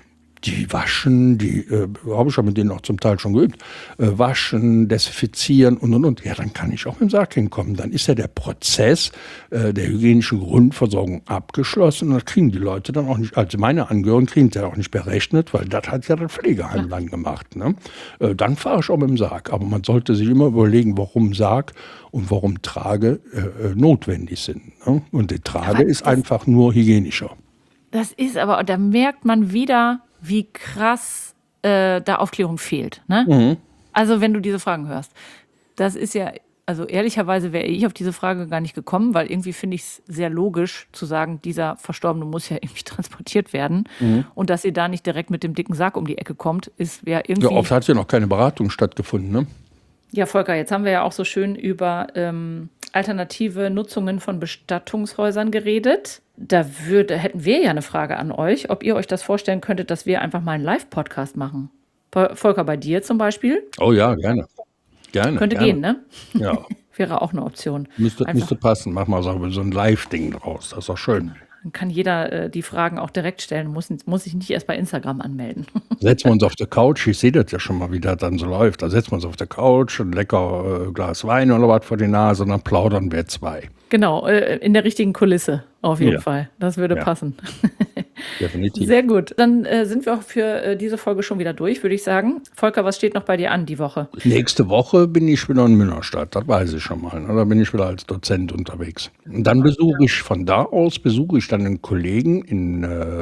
die waschen, die habe ich ja mit denen auch zum Teil schon geübt, waschen, desinfizieren und. Ja, dann kann ich auch mit dem Sarg hinkommen. Dann ist ja der Prozess der hygienischen Grundversorgung abgeschlossen. Und das kriegen die Leute dann auch nicht, also meine Angehörigen kriegen das ja auch nicht berechnet, weil das hat ja das Pflegeheim dann gemacht. Ne? Dann fahre ich auch mit dem Sarg. Aber man sollte sich immer überlegen, warum Sarg und warum Trage notwendig sind. Ne? Und die Trage ist einfach nur hygienischer. Das ist aber, da merkt man wieder, wie krass da Aufklärung fehlt. Ne? Also wenn du diese Fragen hörst. Das ist ja, also ehrlicherweise wäre ich auf diese Frage gar nicht gekommen, weil irgendwie finde ich es sehr logisch zu sagen, dieser Verstorbene muss ja irgendwie transportiert werden. Und dass ihr da nicht direkt mit dem dicken Sarg um die Ecke kommt, ist ja irgendwie... Ja, oft hat ja noch keine Beratung stattgefunden, ne? Ja, Volker, jetzt haben wir ja auch so schön über alternative Nutzungen von Bestattungshäusern geredet. Da hätten wir ja eine Frage an euch, ob ihr euch das vorstellen könntet, dass wir einfach mal einen Live-Podcast machen. Volker, bei dir zum Beispiel? Oh ja, gerne. Könnte gerne. gehen, ne? Ja. Wäre auch eine Option. Müsste passen. Mach mal so ein Live-Ding draus. Das ist doch schön. Dann kann jeder die Fragen auch direkt stellen, muss sich nicht erst bei Instagram anmelden. Setzen wir uns auf der Couch, ich sehe das ja schon mal, wie das dann so läuft. Da setzen wir uns auf der Couch, ein lecker Glas Wein oder was vor die Nase und dann plaudern wir zwei. Genau, in der richtigen Kulisse auf jeden Fall. Das würde passen. Definitiv. Sehr gut. Dann sind wir auch für diese Folge schon wieder durch, würde ich sagen. Volker, was steht noch bei dir an die Woche? Nächste Woche bin ich wieder in Münnerstadt, das weiß ich schon mal. Ne? Da bin ich wieder als Dozent unterwegs. Und dann besuche ich dann einen Kollegen in,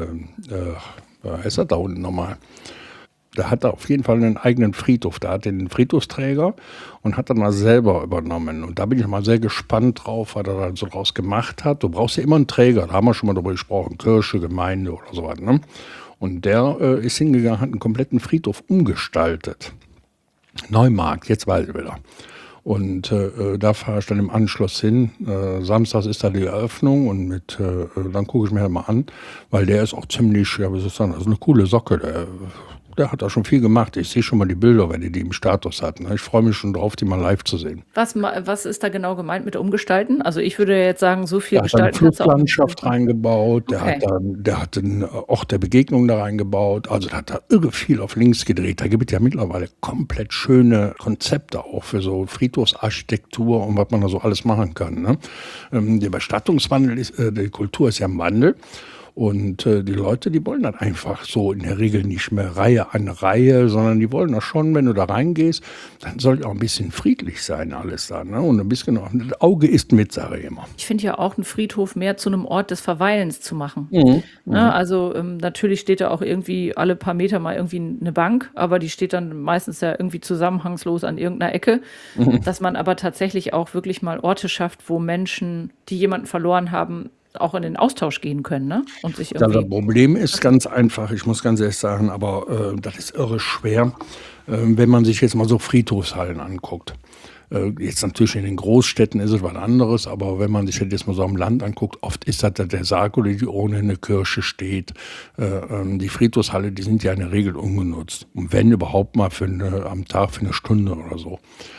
wie heißt das da unten nochmal? Der hat da auf jeden Fall einen eigenen Friedhof. Der hat den Friedhofsträger und hat dann mal selber übernommen. Und da bin ich mal sehr gespannt drauf, was er da so draus gemacht hat. Du brauchst ja immer einen Träger, da haben wir schon mal drüber gesprochen, Kirche, Gemeinde oder sowas. Ne? Und der ist hingegangen, hat einen kompletten Friedhof umgestaltet. Neumarkt, jetzt weiß ich wieder. Und da fahre ich dann im Anschluss hin. Samstags ist da die Eröffnung und dann gucke ich mir halt mal an, weil der ist auch ziemlich, ja, wie soll ich sagen, das ist eine coole Socke. Der hat da schon viel gemacht. Ich sehe schon mal die Bilder, wenn die im Status hatten. Ich freue mich schon drauf, die mal live zu sehen. Was ist da genau gemeint mit Umgestalten? Also ich würde jetzt sagen, so viel gestalten. Der hat eine Flusslandschaft reingebaut, okay. der hat einen Ort der Begegnung da reingebaut. Also der hat da irre viel auf links gedreht. Da gibt es ja mittlerweile komplett schöne Konzepte auch für so Friedhofsarchitektur und was man da so alles machen kann. Ne? Der Bestattungswandel die Kultur ist ja im Wandel. Und die Leute, die wollen das einfach so in der Regel nicht mehr Reihe an Reihe, sondern die wollen das schon, wenn du da reingehst, dann soll auch ein bisschen friedlich sein alles da. Ne? Und ein bisschen, das Auge ist mit, sage ich immer. Ich finde ja auch einen Friedhof mehr zu einem Ort des Verweilens zu machen. Ne? Also natürlich steht da auch irgendwie alle paar Meter mal irgendwie eine Bank, aber die steht dann meistens ja irgendwie zusammenhangslos an irgendeiner Ecke. Dass man aber tatsächlich auch wirklich mal Orte schafft, wo Menschen, die jemanden verloren haben, auch in den Austausch gehen können, ne? Und sich irgendwie das Problem ist ganz einfach, ich muss ganz ehrlich sagen, aber das ist irre schwer, wenn man sich jetzt mal so Friedhofshallen anguckt. Jetzt natürlich in den Großstädten ist es was anderes, aber wenn man sich jetzt mal so am Land anguckt, oft ist das der Sarg oder die Urne in der Kirche steht. Die Friedhofshalle, die sind ja in der Regel ungenutzt. Und wenn überhaupt mal am Tag für eine Stunde oder so.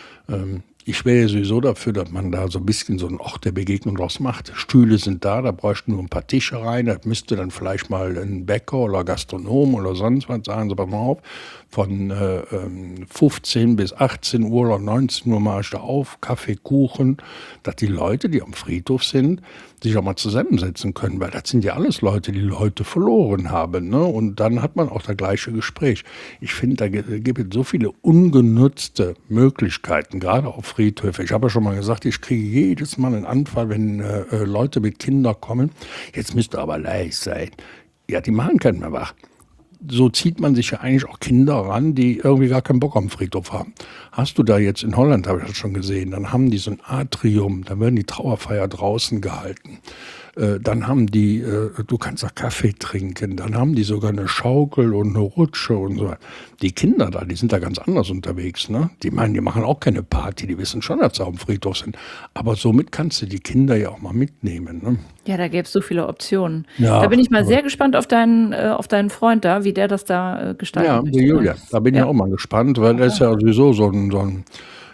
Ich wäre ja sowieso dafür, dass man da so ein bisschen so einen Ort der Begegnung draus macht. Stühle sind da bräuchten nur ein paar Tische rein. Das müsste dann vielleicht mal ein Bäcker oder Gastronom oder sonst was sagen. So, pass mal auf, von 15 bis 18 Uhr oder 19 Uhr mache ich da auf, Kaffee, Kuchen, dass die Leute, die am Friedhof sind, sich auch mal zusammensetzen können, weil das sind ja alles Leute, die Leute verloren haben. Ne? Und dann hat man auch das gleiche Gespräch. Ich finde, da gibt es so viele ungenutzte Möglichkeiten, gerade auf Friedhöfe. Ich habe ja schon mal gesagt, ich kriege jedes Mal einen Anfall, wenn Leute mit Kindern kommen. Jetzt müsst ihr aber leise sein. Ja, die machen keinen mehr wach. So zieht man sich ja eigentlich auch Kinder ran, die irgendwie gar keinen Bock am Friedhof haben. Hast du da jetzt in Holland, habe ich das schon gesehen, dann haben die so ein Atrium, da werden die Trauerfeier draußen gehalten. Dann haben die, du kannst da Kaffee trinken, dann haben die sogar eine Schaukel und eine Rutsche und so. Die Kinder da, die sind da ganz anders unterwegs. Ne? Die meinen, die machen auch keine Party, die wissen schon, dass sie am Friedhof sind. Aber somit kannst du die Kinder ja auch mal mitnehmen. Ne? Ja, da gäbe es so viele Optionen. Ja, da bin ich mal sehr gespannt auf deinen Freund da, wie der das da gestaltet. Ja, der Julian, da bin ich auch mal gespannt, weil er ist ja sowieso so ein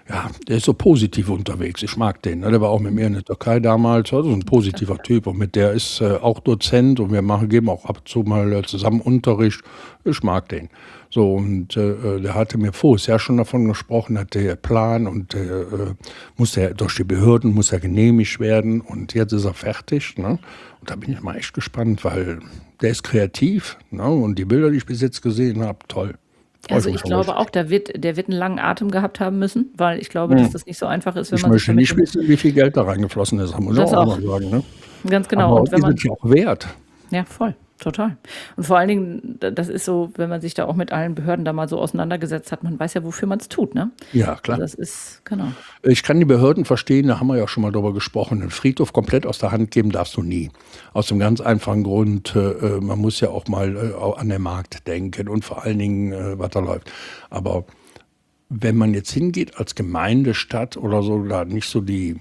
Ja, der ist so positiv unterwegs. Ich mag den. Ne? Der war auch mit mir in der Türkei damals. Also ein positiver Typ. Und mit der ist auch Dozent und geben auch ab und zu mal zusammen Unterricht. Ich mag den. So, und der hatte mir voriges Jahr schon davon gesprochen, hat der Plan und muss der durch die Behörden muss er genehmigt werden. Und jetzt ist er fertig. Ne? Und da bin ich mal echt gespannt, weil der ist kreativ. Ne? Und die Bilder, die ich bis jetzt gesehen habe, toll. Also ich glaube auch, der wird einen langen Atem gehabt haben müssen, weil ich glaube, dass das nicht so einfach ist, wenn Ich man sich möchte nicht wissen, wie viel Geld da reingeflossen ist, muss ich Das auch auch. mal sagen. Ne? ganz genau. Aber Und wenn die man sind ja auch wert. Ja, voll, total. Und vor allen Dingen, das ist so, wenn man sich da auch mit allen Behörden da mal so auseinandergesetzt hat, man weiß ja, wofür man es tut, ne? Ja, klar. Also das ist, genau. Ich kann die Behörden verstehen, da haben wir ja schon mal drüber gesprochen. Einen Friedhof komplett aus der Hand geben darfst du nie. Aus dem ganz einfachen Grund, man muss ja auch mal an den Markt denken und vor allen Dingen, was da läuft. Aber wenn man jetzt hingeht als Gemeindestadt oder so, da nicht so die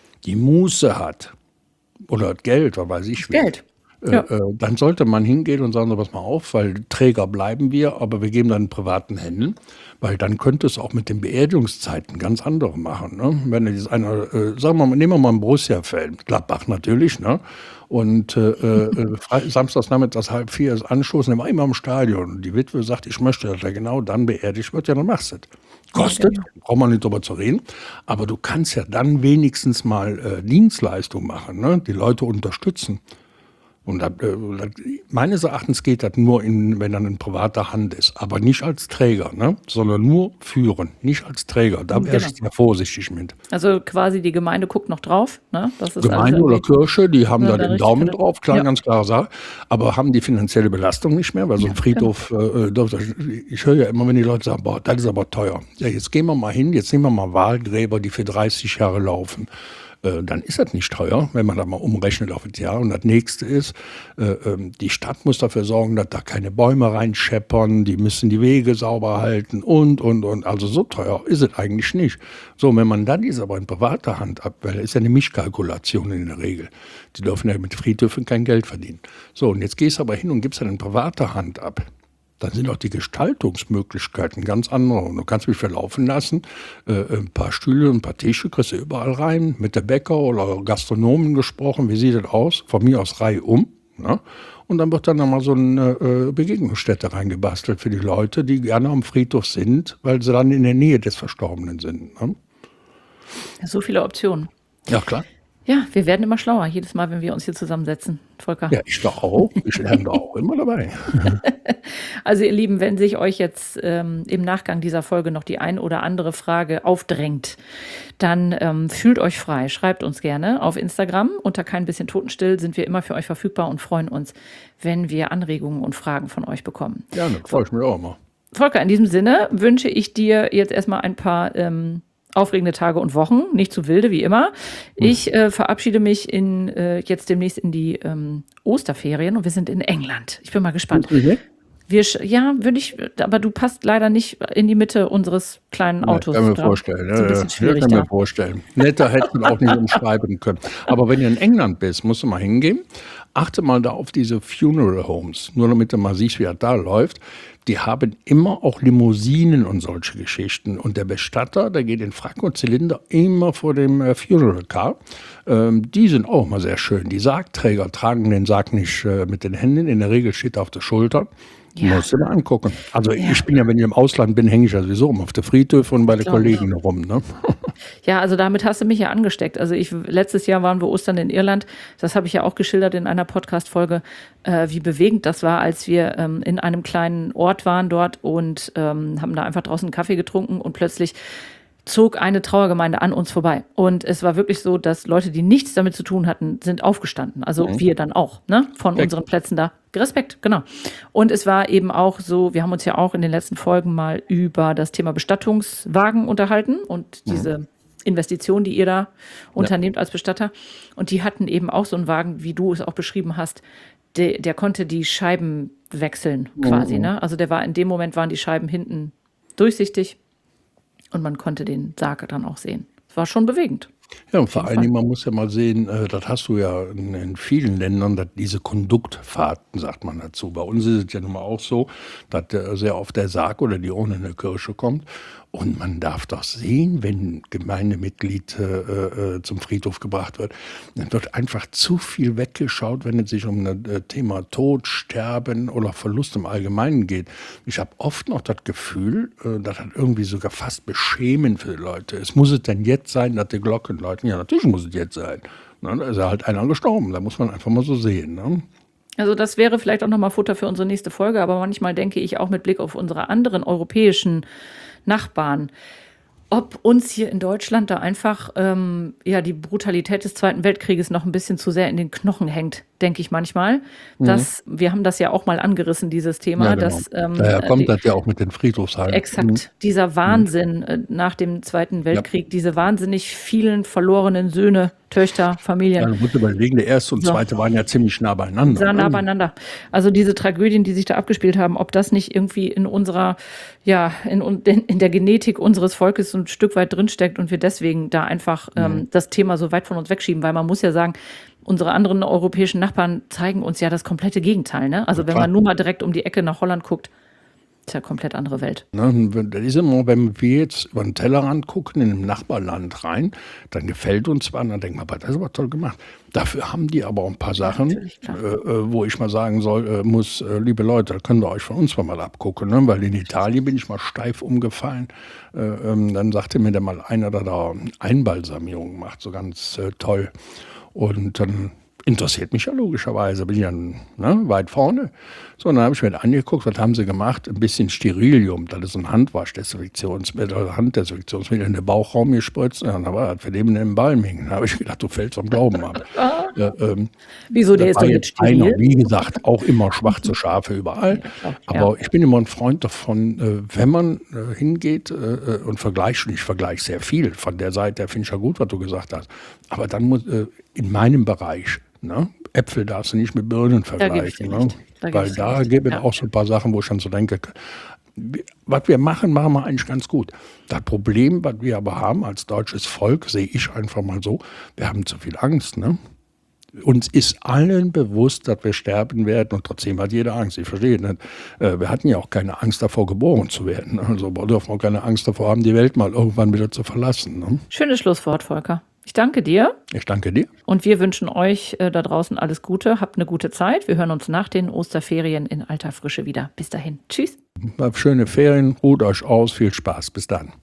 Muße hat oder das Geld, was weiß ich wie, Geld. Ja. dann sollte man hingehen und sagen, so, pass mal auf, weil Träger bleiben wir, aber wir geben dann in privaten Händen, weil dann könnte es auch mit den Beerdigungszeiten ganz andere machen. Ne? Wenn jetzt einer, sagen wir mal, nehmen wir mal ein Borussia-Fan, Gladbach natürlich, ne? Und samstags nachmittags 3:30 ist Anstoß, der war immer im Stadion. Und die Witwe sagt, ich möchte, dass er genau dann beerdigt wird, ja, dann machst du es. Kostet, braucht man nicht drüber zu reden, aber du kannst ja dann wenigstens mal Dienstleistung machen, ne? Die Leute unterstützen. Und meines Erachtens geht das nur, wenn dann in privater Hand ist, aber nicht als Träger, ne? Sondern nur führen, nicht als Träger. Da wäre ich sehr vorsichtig mit. Also quasi die Gemeinde guckt noch drauf, ne? Das ist Gemeinde alles oder irgendwie- Kirche, die haben Ja, da da den richtig Daumen drin. drauf, klar, Ja. ganz klare Sache, aber haben die finanzielle Belastung nicht mehr, weil so ein Friedhof, ich höre ja immer, wenn die Leute sagen, boah, das ist aber teuer. Ja, jetzt gehen wir mal hin, jetzt nehmen wir mal Wahlgräber, die für 30 Jahre laufen. Dann ist das nicht teuer, wenn man da mal umrechnet auf das Jahr. Und das nächste ist, die Stadt muss dafür sorgen, dass da keine Bäume reinscheppern, die müssen die Wege sauber halten und. Also so teuer ist es eigentlich nicht. So, wenn man dann ist aber in privater Hand ab, weil das ist ja eine Mischkalkulation in der Regel. Die dürfen ja mit Friedhöfen kein Geld verdienen. So, und jetzt gehst du aber hin und gibst dann in privater Hand ab. Dann sind auch die Gestaltungsmöglichkeiten ganz andere. Und du kannst mich verlaufen lassen, ein paar Stühle, ein paar Tische kriegst du überall rein, mit der Bäcker oder Gastronomen gesprochen, wie sieht das aus? Von mir aus Reihe um. Ne? Und dann wird dann nochmal so eine Begegnungsstätte reingebastelt für die Leute, die gerne am Friedhof sind, weil sie dann in der Nähe des Verstorbenen sind. Ne? So viele Optionen. Ja, klar. Ja, wir werden immer schlauer, jedes Mal, wenn wir uns hier zusammensetzen, Volker. Ja, ich doch auch. Ich lerne da auch immer dabei. Also ihr Lieben, wenn sich euch jetzt im Nachgang dieser Folge noch die ein oder andere Frage aufdrängt, dann fühlt euch frei. Schreibt uns gerne auf Instagram. Unter kein bisschen Totenstill sind wir immer für euch verfügbar und freuen uns, wenn wir Anregungen und Fragen von euch bekommen. Ja, da freue ich mich auch immer. Volker, in diesem Sinne wünsche ich dir jetzt erstmal ein paar aufregende Tage und Wochen, nicht zu wilde wie immer. Ich verabschiede mich jetzt demnächst in die Osterferien und wir sind in England. Ich bin mal gespannt. Aber du passt leider nicht in die Mitte unseres kleinen Autos. Kann mir da. vorstellen. Ist ein bisschen schwierig kann da. mir vorstellen. Netter hätte man auch nicht umschreiben können. Aber wenn du in England bist, musst du mal hingehen. Achte mal da auf diese Funeral Homes, nur damit du mal siehst, wie das da läuft. Die haben immer auch Limousinen und solche Geschichten. Und der Bestatter, der geht in Frack und Zylinder immer vor dem Funeral Car. Die sind auch mal sehr schön. Die Sargträger tragen den Sarg nicht mit den Händen. In der Regel steht er auf der Schulter. Ja. Musst du mal angucken. Also ich bin ja, wenn ich im Ausland bin, hänge ich ja sowieso immer auf der Friedhöfe und bei den Kollegen rum. Ne? Ja, also damit hast du mich ja angesteckt. Also letztes Jahr waren wir Ostern in Irland. Das habe ich ja auch geschildert in einer Podcast-Folge, wie bewegend das war, als wir in einem kleinen Ort waren dort und haben da einfach draußen einen Kaffee getrunken und plötzlich zog eine Trauergemeinde an uns vorbei. Und es war wirklich so, dass Leute, die nichts damit zu tun hatten, sind aufgestanden. Also wir dann auch, ne? Von unseren Plätzen da. Respekt, genau. Und es war eben auch so, wir haben uns ja auch in den letzten Folgen mal über das Thema Bestattungswagen unterhalten und diese Investition, die ihr da unternehmt als Bestatter. Und die hatten eben auch so einen Wagen, wie du es auch beschrieben hast, der konnte die Scheiben wechseln quasi, ne? Also in dem Moment waren die Scheiben hinten durchsichtig. Und man konnte den Sarg dann auch sehen. Es war schon bewegend. Ja, und Auf vor jeden allen Fall. Dingen, man muss ja mal sehen, das hast du ja in vielen Ländern, dass diese Konduktfahrten, sagt man dazu. Bei uns ist es ja nun mal auch so, dass sehr oft der Sarg oder die Urne in die Kirche kommt. Und man darf doch sehen, wenn ein Gemeindemitglied zum Friedhof gebracht wird, dann wird einfach zu viel weggeschaut, wenn es sich um das Thema Tod, Sterben oder Verlust im Allgemeinen geht. Ich habe oft noch das Gefühl, das hat irgendwie sogar fast beschämend für die Leute. Es muss es denn jetzt sein, dass die Glocken läuten? Ja, natürlich muss es jetzt sein. Ne? Da ist ja halt einer gestorben. Da muss man einfach mal so sehen. Ne? Also das wäre vielleicht auch nochmal Futter für unsere nächste Folge, aber manchmal denke ich auch mit Blick auf unsere anderen europäischen Nachbarn, ob uns hier in Deutschland da einfach die Brutalität des Zweiten Weltkrieges noch ein bisschen zu sehr in den Knochen hängt, denke ich manchmal. Wir haben das ja auch mal angerissen, dieses Thema, Ja, genau. dass Daher kommt das ja auch mit den Friedhofshallen. exakt dieser Wahnsinn nach dem Zweiten Ja. Weltkrieg, diese wahnsinnig vielen verlorenen Söhne, Töchter, Ja, Familien. du musst überlegen, der erste und So. zweite waren ja ziemlich nah beieinander. Sehr nah Ne? beieinander. Also diese Tragödien, die sich da abgespielt haben, ob das nicht irgendwie in unserer, in der Genetik unseres Volkes so ein Stück weit drinsteckt und wir deswegen da einfach das Thema so weit von uns wegschieben, weil man muss ja sagen, unsere anderen europäischen Nachbarn zeigen uns ja das komplette Gegenteil. Ne? Also wenn Klar. man nur mal direkt um die Ecke nach Holland guckt, ist ja komplett andere Welt. Ne, das ist immer, wenn wir jetzt über den Tellerrand gucken, in ein Nachbarland rein, dann gefällt uns was, dann denken wir, das ist aber toll gemacht. Dafür haben die aber auch ein paar Sachen, natürlich, klar. wo ich mal sagen muss, liebe Leute, da könnt ihr euch von uns mal abgucken, ne? Weil in Italien bin ich mal steif umgefallen. Dann sagte mir da mal einer, der da Einbalsamierung macht, so ganz toll. Und dann interessiert mich ja logischerweise, bin ich ja weit vorne. So, und dann habe ich mir das angeguckt, was haben sie gemacht? Ein bisschen Sterilium, das ist ein Handwaschdesinfektionsmittel, oder Handdesinfektionsmittel in den Bauchraum gespritzt. Ja, dann war das für den im Balming. Da habe ich gedacht, du fällst vom Glauben ab. Wieso, der Das ist war doch jetzt jetzt einer, steril? wie gesagt, auch immer schwarze Schafe überall. Ja. Aber ich bin immer ein Freund davon, wenn man hingeht und vergleicht, und ich vergleiche sehr viel von der Seite, finde ich ja gut, was du gesagt hast. Aber dann muss in meinem Bereich, ne, Äpfel darfst du nicht mit Birnen gebe ich dir vergleichen. Ne? recht. Da gebe Weil ich dir da recht. gibt es Ja. auch so ein paar Sachen, wo ich dann so denke, was wir machen wir eigentlich ganz gut. Das Problem, was wir aber haben als deutsches Volk, sehe ich einfach mal so, wir haben zu viel Angst. Ne? Uns ist allen bewusst, dass wir sterben werden und trotzdem hat jeder Angst. Ich verstehe nicht. Wir hatten ja auch keine Angst davor, geboren zu werden. Also wir dürfen auch keine Angst davor haben, die Welt mal irgendwann wieder zu verlassen. Ne? Schönes Schlusswort, Volker. Ich danke dir Ich danke dir. und wir wünschen euch da draußen alles Gute. Habt eine gute Zeit. Wir hören uns nach den Osterferien in alter Frische wieder. Bis dahin. Tschüss. Schöne Ferien, ruht euch aus, viel Spaß. Bis dann.